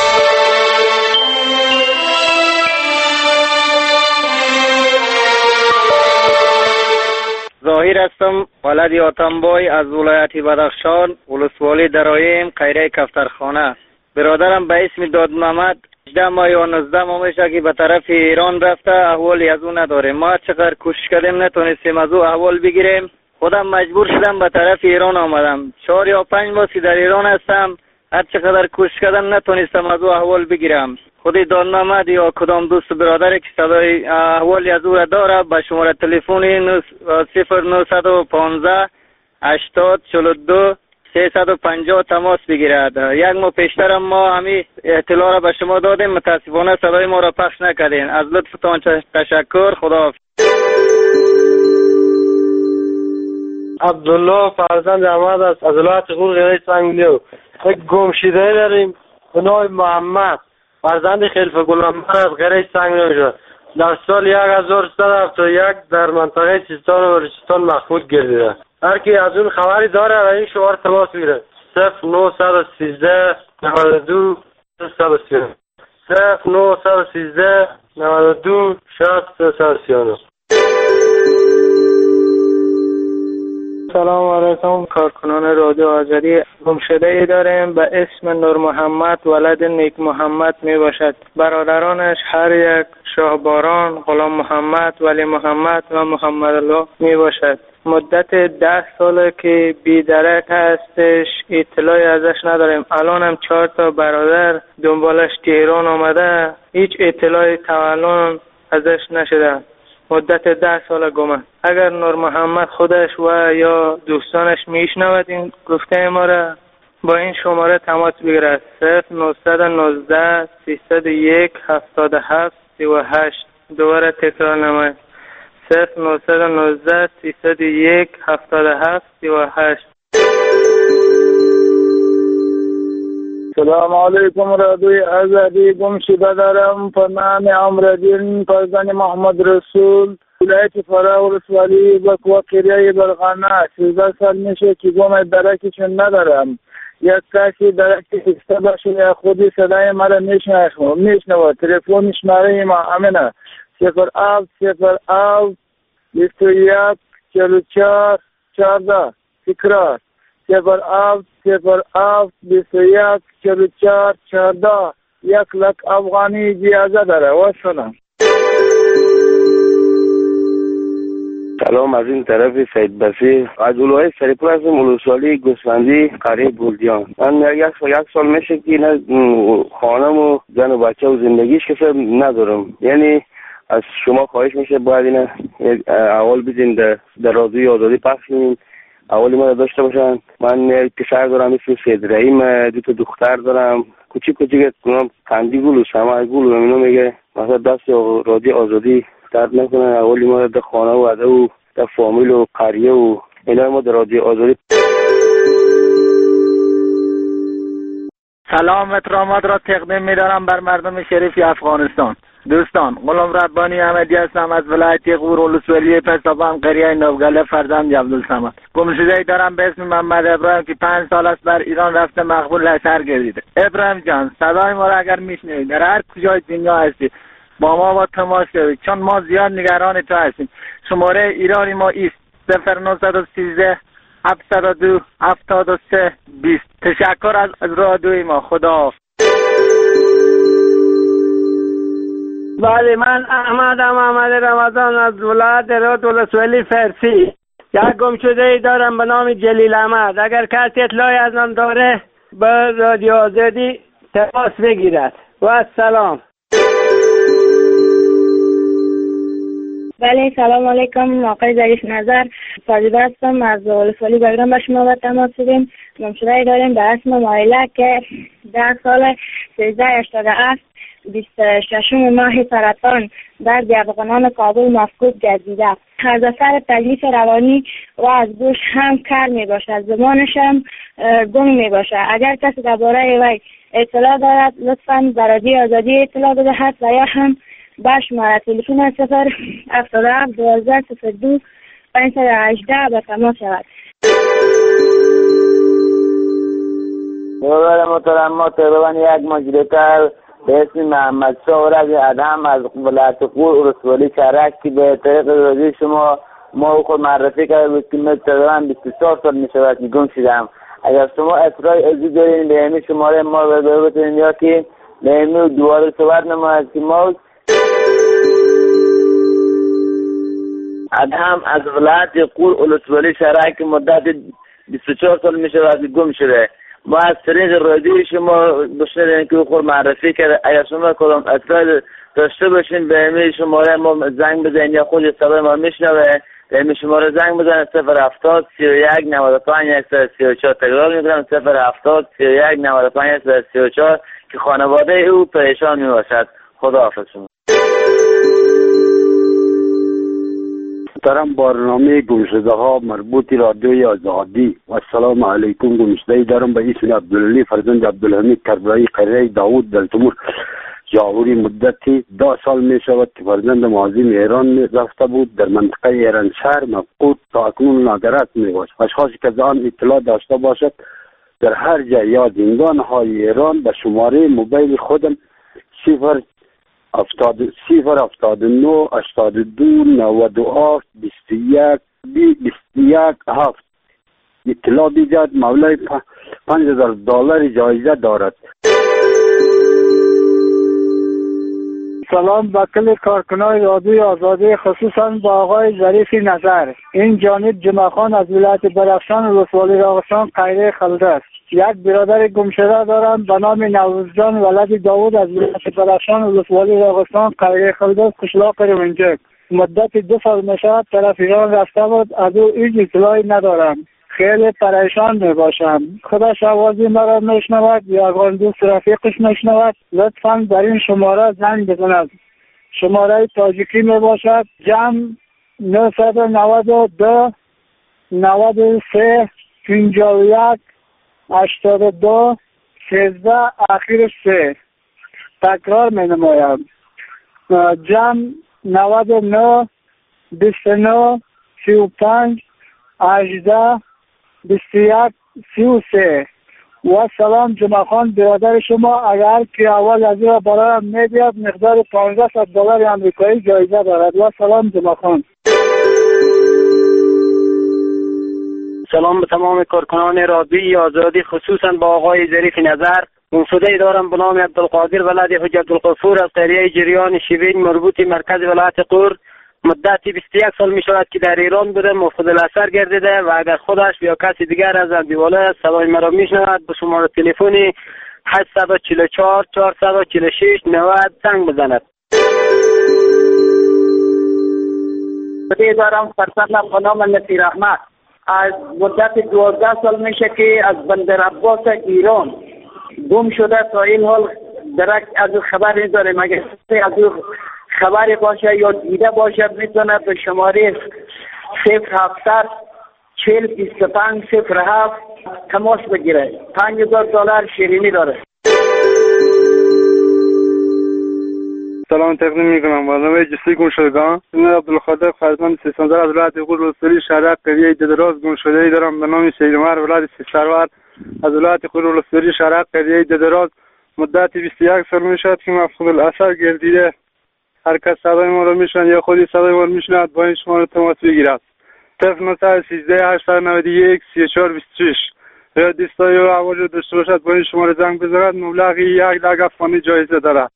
ظاهر هستم، ولد آتنبای از ولایت بدخشان، ولسوالی درایم، قریه کفترخانه. برادرم به اسم داد محمد هجده ماه یا نوزده ماه میشه که به طرف ایران رفته، احوالی از اون نداره. ما چقدر کوشش کردیم نتونستیم از او احوال بگیریم. خودم مجبور شدم به طرف ایران آمدم. چهار یا پنج ماه که در ایران هستم، هر چقدر کوشش کردم نتونستم از او احوال بگیرم. خودی داد محمد یا کدام دوست برادری که صدای احوالی از او را داره، به شماره تلفنی صفر نهصد و پانزده هشتاد چهل و دو سیصد و پنجاه تماس بگیرد. یک ماه پیشتر ما همین اطلاع را به شما دادیم، متاسفانه صدای ما را پخش نکردین. از لطفتان تشکر. خدا. عبدالله فرزند احمد است از ولایت قرقره سنگلیو. یک گمشده داریم به نام محمد، فرزند خلیف گلمحمد از قریه سنگلیو شد. در سال یک هزار و سیصد و هفتاد و یک در منطقه سیستان و بلوچستان مخفوض گردیده. هر کی از اون خبری داره و این شماره تماس بگیره. صفر نهصد و سیزده نود و دو سیصد و سی و نه صفر نهصد و سیزده نود و دو شصت سیصد و سی و نه. سلام علیکم کارکنان رادیو آزادی. گمشده ای داریم به اسم نور محمد ولد نیک محمد می باشد. برادرانش هر یک شاهباران، غلام محمد، ولی محمد و محمد الله می باشد. مدت ده ساله که بیدرک هستش، اطلاعی ازش نداریم. الان هم چهار تا برادر دنبالش تهران آمده، هیچ اطلاعی تولن ازش نشده. مدت ده سال گمه. اگر نور محمد خودش و یا دوستانش میشنود این گفته ما را، با این شماره تماس بگیرد. صفر نهصد و نوزده سیصد و یک هفتاد و هفت سی و هشت. دوباره تکرار نماید. صفر نهصد و نوزده سیصد و یک هفتاد و هفت سی و هشت. سلام علیکم رادیوی آزادی. گمشده دارم به نام امردین فرزند محمد رسول، ولایت فرا ولسوالی بکوا قریه برغانه. سیزده سال میشه که گم درکشون ندارم. یک کسی درکی فیسته باشه یا خودی صدای مرا میشنوه. تلفن شماره ما امنه صفر هفت صفر هفت بیست و یک چهل و چهار چهارده. تکرار صفر هفت صفر هفت بیست و یک چهل و چهار چهارده. یک لک افغانی جیازه داره. و سلام. سلام، از این طرف سید بسی از ولایت سرپور هستم، ولسوالی گوسفندی قریه بولدیان. من یک سال یک سال میشه که نه خانم و زن و بچه و زندگیش کسی ندارم. یعنی از شما خواهش میشه باید اینه اول بدین در, در رادیوی آزادی پخش کنین، اولی ما داشته باشن. من یک پسر دارم اسم سید رحیم، دو تا دختر دارم کوچیک کوچیک، کنم کندی گل و سماع گل و اینا. میگه مثلا دست رادیو آزادی درد نکنه، اولی ما در خانه و عده و در فامیل و قریه و اینا ما در رادیو آزادی. سلام احترامات را تقدیم می‌دارم بر مردم شریف افغانستان. دوستان، غلام ربانی احمدی هستم از ولایت غور ولسوالی پسابان قریه نوگله، فرزند عبدالصمد. گمشده‌ای دارم به اسم محمد ابراهیم که پنج سال است بر ایران رفته مقبول لشکر گردیده. ابراهیم جان، صدای ما را اگر میشنوید در هر کجای دنیا هستی با ما با تماس شوید، چون ما زیاد نگران تو هستیم. شماره ایرانی ما است صفر نهصد و سیزده هفتصد و دو هفتاد و سه بیست. تشکر از رادیوی ما. خدا. بله، من احمدم، احمد رمضان از ولایت رود ولسوالی فرسی. یک گمشده ای دارم به نام جلیل احمد. اگر کسی اطلاعی از آن داره به رادیو آزادی تماس بگیرد. و السلام. بله، سلام علیکم آقای ظریف نظر. فاضله هستم از ولسوالی بگرام به شما با تماس شدیم. گمشده داریم به اسم مایله که در سال سیزده هشتاد و هفت بیست و ششم ماه سرطان در بیابانان کابل مفقود گردیده. از اثر تکلیف روانی و از گوش هم کر می باشد، زبانش هم گم می باشد. اگر کسی درباره وی اطلاع دارد لطفاً به رادیو آزادی اطلاع بدهد و یا هم به شماره تلفن صفر هفتاد و هفت دوازده صفر دو پنجصد و هجده به تماس شود. برادر محترم، ما تقریبا یک مجریکار به اسم محمد شاورز ادهم از ولایت قور ولسوالی شهرک که به طریق رادیو شما ما خود معرفی کرده بود که من تقریبا بیست و چهار سال می شود که گم شدم. اگر شما اطلاع ازی دارین به همین شماره ما رو بتونین یا که به همین دوباره صحبت نماید که ما ادهم از ولایت قور ولسوالی شهرک مدت بیست و چهار سال می شود که گم شده. ما از طریق رادیو شما بشنیدیم که خود معرفی کرده. اگر شما کدام اطلاع داشته باشین به همین شماره ما زنگ بزنید یا خود صدای ما میشنوه به همین شماره زنگ بزنید صفر هفتاد سی و یک نود و پنج صفر سی و چهار. تکرار میکنم صفر هفتاد سی و یک نود و پنج صفر سی و چهار که خانواده او پریشان میباشد. خدا حافظ شما. محترم برنامه گمشده ها مربوط رادیوی آزادی و السلام علیکم. گمشده دارم به اسم عبدالعلی فرزند عبدالحمید کربلایی قریه داوود دلتمور جاوری. مدتی دو سال می شود که فرزند معظم ایران رفته بود، در منطقه ایران شهر مفقود تا اکنون ناگرفت می باشد. اشخاصی که از آن اطلاع داشته باشد در هر جای یا زندان های ایران به شماره موبایل خودم صفر افتاد صفر افتاد نو اشتاد دو نود و هفت بیست یک بیست یک هفت اطلاع بیجاد. مولای پنج هزار دلار جایزه دارد. سلام به کل کارکنان رادیوی آزادی، خصوصا با آقای ظریف نظر. این جانب جمعه خان از ولایت بدخشان ولسوالی راغستان قریه خلده است. یک برادر گمشده دارم به نام نوروزجان ولد داوود از ولایت بدخشان ولسوالی راغستان قریه خلده قشلاق رونجک. مدت دو سال میشود طرف ایران رفته بود، از او هیچ اطلاعی ندارم. خیلی پریشان می باشم. خودش آوازی مرا میشنود یا اگر دوست رفیقش میشنود لطفاً در این شماره زنگ بزند. شماره تاجیکی می باشد جمع نهصد و نود و دو نود و سه پنجاه و یک هشتاد و دو سیزده آخرش سه. تکرار می نمایم جمع نود و نه بیست و نه سی و پنج هجده بیست و یک سی و سه. و سلام جمعه خان برادر شما. اگر که اول از این برایم میدید مقدار پانزده صد دلار امریکایی جایزه دارد. و سلام جمعه خان. سلام به تمام کارکنان رادیوی آزادی، خصوصا با آقای ظریف نظر. منفذی دارم به نام عبدالقادر ولد حجت القصور از قریه جریان شیبین مربوط مرکز ولایت قور. مدت بیست و یک سال می شود که در ایران بوده، مفقود الاثر گردیده و اگر خودش یا کسی دیگر از دیواله صدای مرا می شنود به شماره تلفنی هشت چهار چهار چهار چهار شش نود زنگ بزند. بدی دارم فرزندم به نام نصیر احمد. از مدت دوازده سال میشه که از بندر عباس ایران گم شده. تا این حال درک از خبر نداریم. اگر از خبری باشه یا دیده باشه میتونه به شماره صفر هفتصد چهل بیست و پنج صفر هفت تماس بگیره. پنج هزار دلار شیرینی داره. سلام تقدیم میکنم. برنامه جستی گم شدگان. من عبدالقادر فرزند سیستانزار از ولایت قور ولسوالی شهرک قریه ددراز گم شده ای دارم به نام شیرمر ولایت سیستانزار از ولایت قور ولسوالی شهرک قریه ددراز. مدت بیست و یک سال میشد که مفقود الاثر گردیده. هر کس صدای ما رو میشنن یا خودی صدای ما رو میشنند با این شماره تماس بگیرد. صفر نهصد و سیزده هشتصد و نود و یک سی و چهار بیست و شش. یا دیستایی و عواج رو داشته باشد با این شماره زنگ بزند. مبلغی یک لاک افغانی جایزه دارد.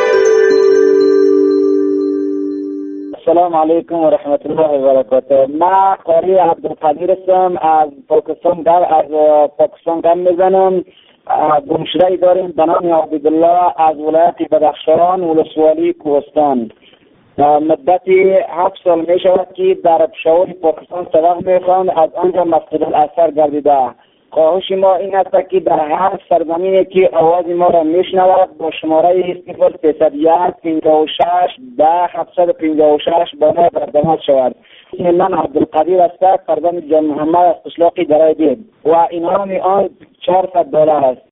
السلام علیکم و رحمت الله و برکاته. من قاری عبدالقادر هستم از پاکستان. از پاکستان گم میزنم. گمشده داریم به نام عبدالله از ولایت بدخشان ولسوالی کوهستان. مدت هفت سال می شود که در پشاور پاکستان سبق می خوانند، از آنجا مفقود الاثر گردیده. خواهش ما این است که در هر سرزمینی که آواز ما را میشنود با شماره صفر سیصد و یک پنجاه و شش ده هفتصد و پنجاه و شش با ما بردمات شود. من عبدالقدیر است، فرزند جان محمد از قشلاق درای دید و انعام آن چهارصد دلار است.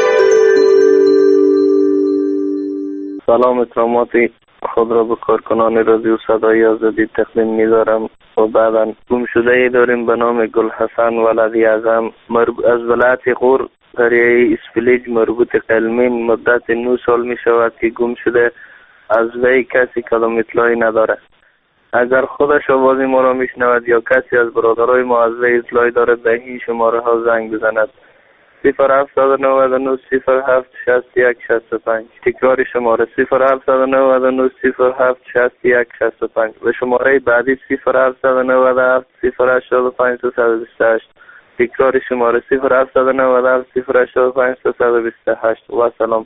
سلام اکراماتی خود را به کارکنان رادیو صدای آزادی تقدیم می‌دارم و بعدا گم شده ای داریم به نام گل حسن ولدی اعظم از ولایت غور قریه اسفلیج مربوط قلمین. مدت نه سال می شود که گم شده، از وی کسی کدام اطلاعی نداره. اگر خودش آواز ما را میشنود یا کسی از برادرای ما از وی اطلاعی داره به این شماره ها زنگ بزند: صفر هفتصد و نود و نه صفر هفت شصت و یک شصت و پنج. تکرار شماره صفر هفتصد و نود و نه صفر هفت شصت و یک شصت و پنج و شماره بعدی صفر هفتصد و نود و هفت صفر هشتاد و پنج صد و بیست و هشت. تکرار شماره صفر هفتصد و نود و هفت صفر هشتاد و پنج صد و بیست و هشت. و سلام.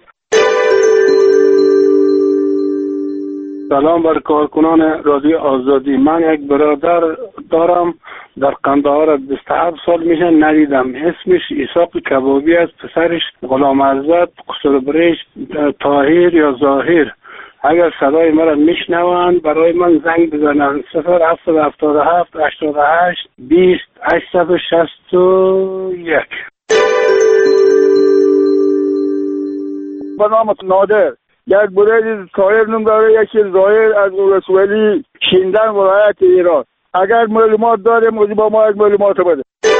سلام بر کارکنان رادیو آزادی. من یک برادر دارم در قندهار، بیست و هفت سال میشه، ندیدم. اسمش ایساق کبابی است، پسرش غلام عزت قصر بریش طاهر یا ظاهر. اگر صدای مرا میشنوند برای من زنگ بزنند: صفر هفتصد و هفتاد و هفت هشتاد و هشت بیست هشتصد و شصت و یک. به نام نادر یک برای طاهر نام داره، یکی ظاهر از رسولی شیندن ولایت ایران. اگر معلومات داره موضوع با ما یک معلومات بده.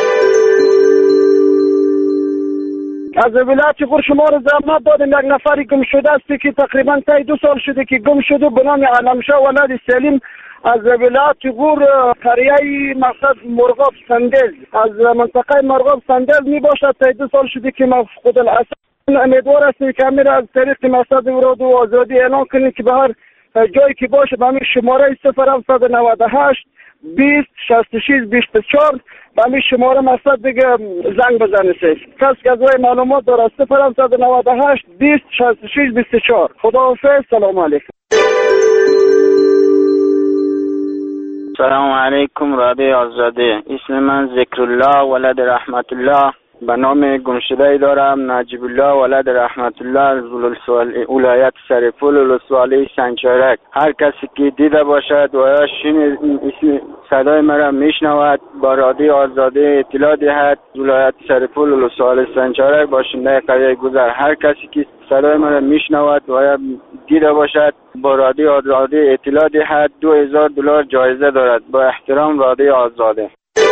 از ولایت غور شما رو زحمت دادیم، یک نفری گم شده است که تقریبا تا دو سال شده که گم شده به نام علمشاه ولد سلیم از ولایت غور قریه مقصد مرغاب سندل، از منطقه مرغاب سندل می باشد. تا دو سال شده که مفقود الاثر. امیدوار هستیم که امیر از طریق مقصد رادیو آزادی اعلان کنید که به هر جایی که باشه به همین شماره صفر هفتصد و نود و هشت بیست شصت و شش بیست و چهار به همین شماره مقصد دیگه زنگ بزنید. کسی که از وی معلومات داره صفر هفتصد و نود و هشت بیست شصت و شش بیست و چهار. خداحافظ. سلام علیکم. سلام علیکم رادیو آزادی. اسم من ذکرالله ولد رحمت الله. به نام گمشده دارم نجیب الله ولد رحمت الله از ولایت سرپول ولسوالی سنجارک. هر کسی که دیده باشد و یا شنید اسم صدای مرا میشنود با رادیو آزادی اطلاع دهد. ولایت سرپول ولسوالی سنجارک باشنده قریه گذر. هر کسی که صدای مرا میشنود و یا دیده باشد با رادیو آزادی اطلاع دهد. دو هزار دلار جایزه دارد. با احترام رادیو آزادی.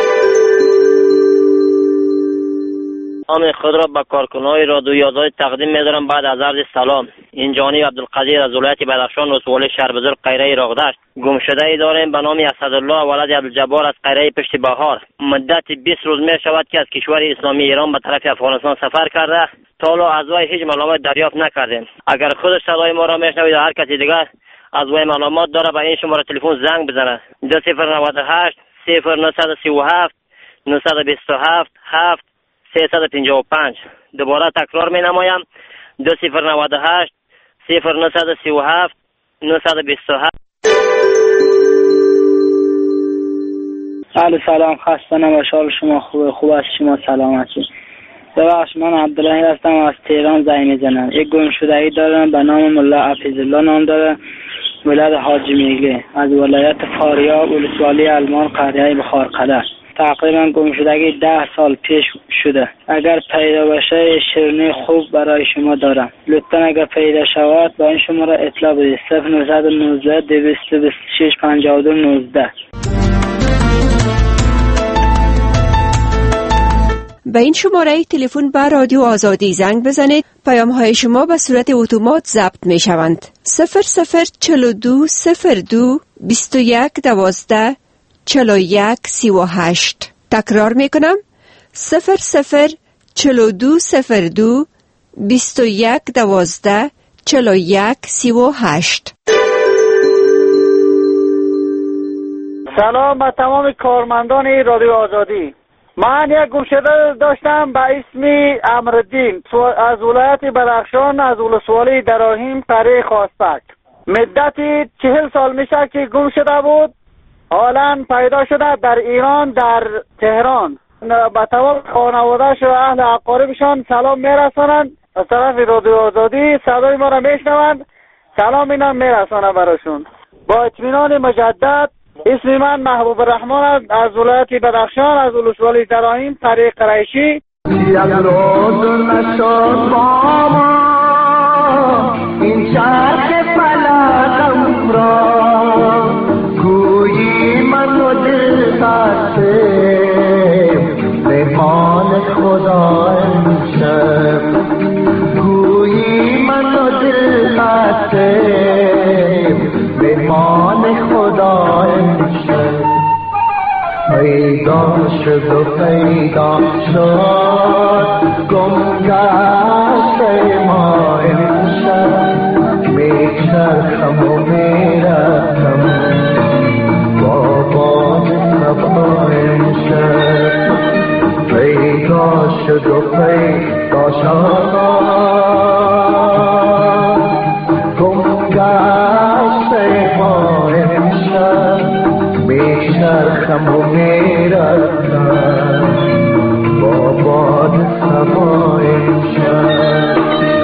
نام خود را به کارکنان رادیو آزادی تقدیم می‌دارم. بعد از عرض سلام، این جانی عبدالقدیر از ولایت بدخشان ولسوالی شهر بزرگ قریه راغدشت. گم شده ای داریم به نام اسدالله ولد عبدالجبار از قریه پشت بهار. مدت بیست روز می شود که از کشور اسلامی ایران به طرف افغانستان سفر کرده. تا حالا از وی هیچ معلومات دریافت نکردیم. اگر خودش صدای ما را میشنوید یا هر کسی دیگر از وی معلومات داره به این شماره تلفن زنگ بزنه: دو صفر نود و هشت صفر نهصد و سی و هفت نهصد و بیست و هفت هفت سیصد و پنجاه و پنج. دوباره تکرار می نمایم: دو صفر نود و هشت صفر نهصد و سی و هفت نهصد و بیست و هفت. علی سلام، خسته نباشید. شما خوبه؟ خوب است؟ شما سلامتی؟ ببخش، من عبدالله هستم از تهران زنگ میزنم. یک گم شده ای دارم به نام ملا حفیظالله نام داره، ولد حاجی میگه، از ولایت فاریاب ولسوالی المان قریه بخارقله. تقریبا گم شدگی ده سال پیش شده. اگر پیدا بشه شیرینی خوب برای شما دارم. لطفا اگر پیدا شود با این شماره اطلاع بدید: صفر نهصد و نوزده دویست و بیست و شش پنجاه و دو نوزده. به این شماره تلفن به رادیو آزادی زنگ بزنید. پیام های شما به صورت اتومات ضبط می شوند. صفر صفر چهل و دو صفر دو بیست و یک دوازده چهل و یک سی و هشت. تکرار می کنم: صفر صفر چهل و دو صفر دو بیست و یک دوازده چهل و یک سی و هشت. سلام به تمام کارمندان رادیو آزادی. من یک گمشده داشتم به اسم امرالدین از ولایت بدخشان از ولسوالی دراهیم قریه خواستک. مدتی چهل سال میشه که گم شده بود. حالا پیدا شده در ایران، در تهران. به تمام خانواده‌اش و اهل اقاربشان سلام میرسانند. از طرف رادیو آزادی صدای ما را میشنوند، سلام اینا میرسانه براشون. با اطمینان مجدد، اسم من محبوب الرحمن از ولایت بدخشان، از ولسوالی تراهیم طریق قریشی. یک روز نشد با ما این چرخ فلکم را، گویی من و دل قسم مهمان خدا امشب، گویی من و دل قسم مهمان خدا امشب. پیدا شد و پیدا شد گم گشت ما امشب، میچرخم و میرفتم با باد صبا امشب. پیدا شد و پیدا شد گم گشت ما امشب، میچرخم و میرفتم با باد صبا امشب.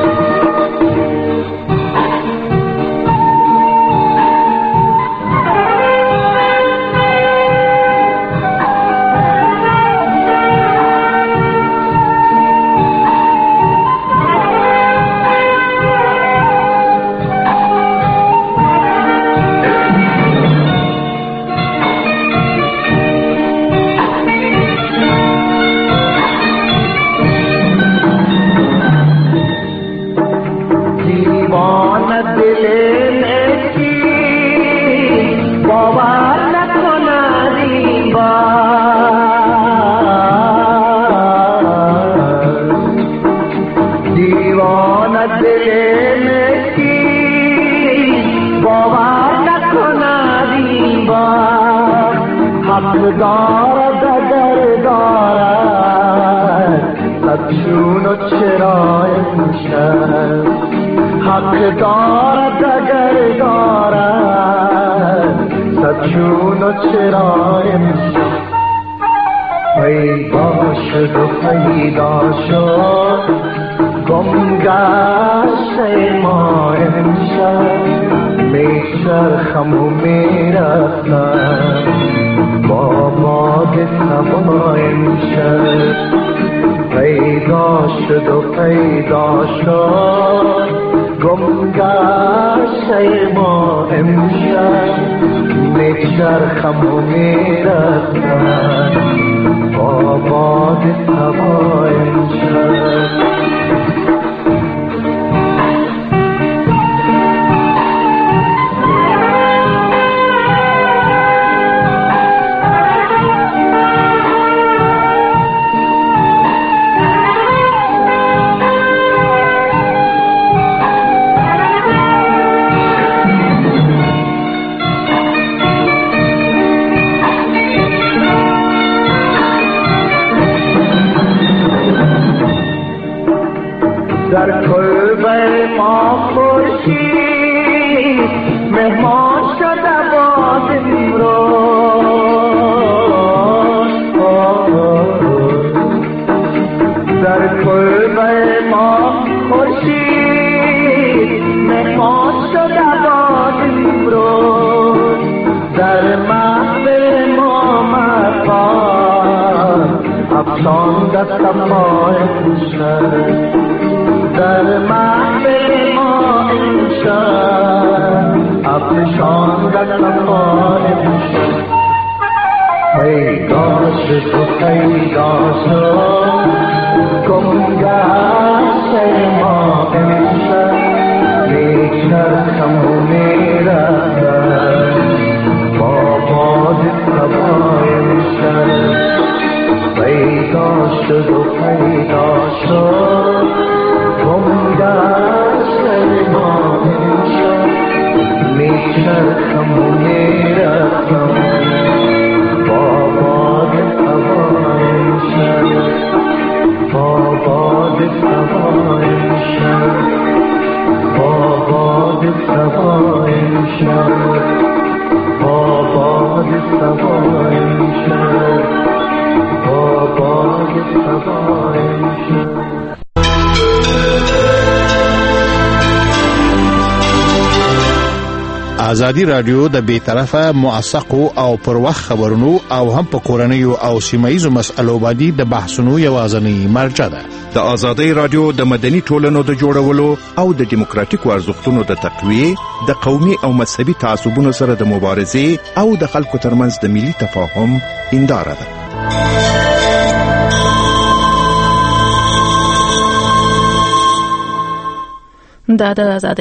دارد اگر دارد صدشون و چرا امشب، حق دارد اگر دارد صدشون و چرا امشب. پیدا شد و پیدا شد گم گشت ما امشب، میچرخم و میرفتم با باد صبا امشب. پیدا شد و پیدا شد گم گشت ما امشب، میچرخم و میرفتم با باد صبا امشب. در کلبه ما خورشید مهمان شده باز امروز، در کلبه ما خورشید مهمان شده باز امروز، در محفل ما مقام افشانده صفا امشب، در محفل ما امشب افشانده صفا امشب. پیدا شد و پیدا شد گم گشت ما امشب، میچرخم و میرفتم با باد صبا امشب. پیدا شد و پیدا شد گم گشت ما امشب، میچرخم و میرفتم با باد صبا امشب، با باد صبا امشب، با باد صبا امشب با باد صبا امشب با باد صبا امشب. ازادي رادیو د بیطرفه موثقو او پر وخت خبرونو او هم په کورنیو او سیمایي مسألو باندې د بحثونو یوازنی مرجع ده. د ازادي رادیو د مدني ټولنو د جوړولو او د دیموکراتیکو ارزښتونو د تقویه، د قومي او مذهبي تعصبونو سره د مبارزې او د خلکو ترمنځ د ملي تفاهم هنداره ده. دا د ازادي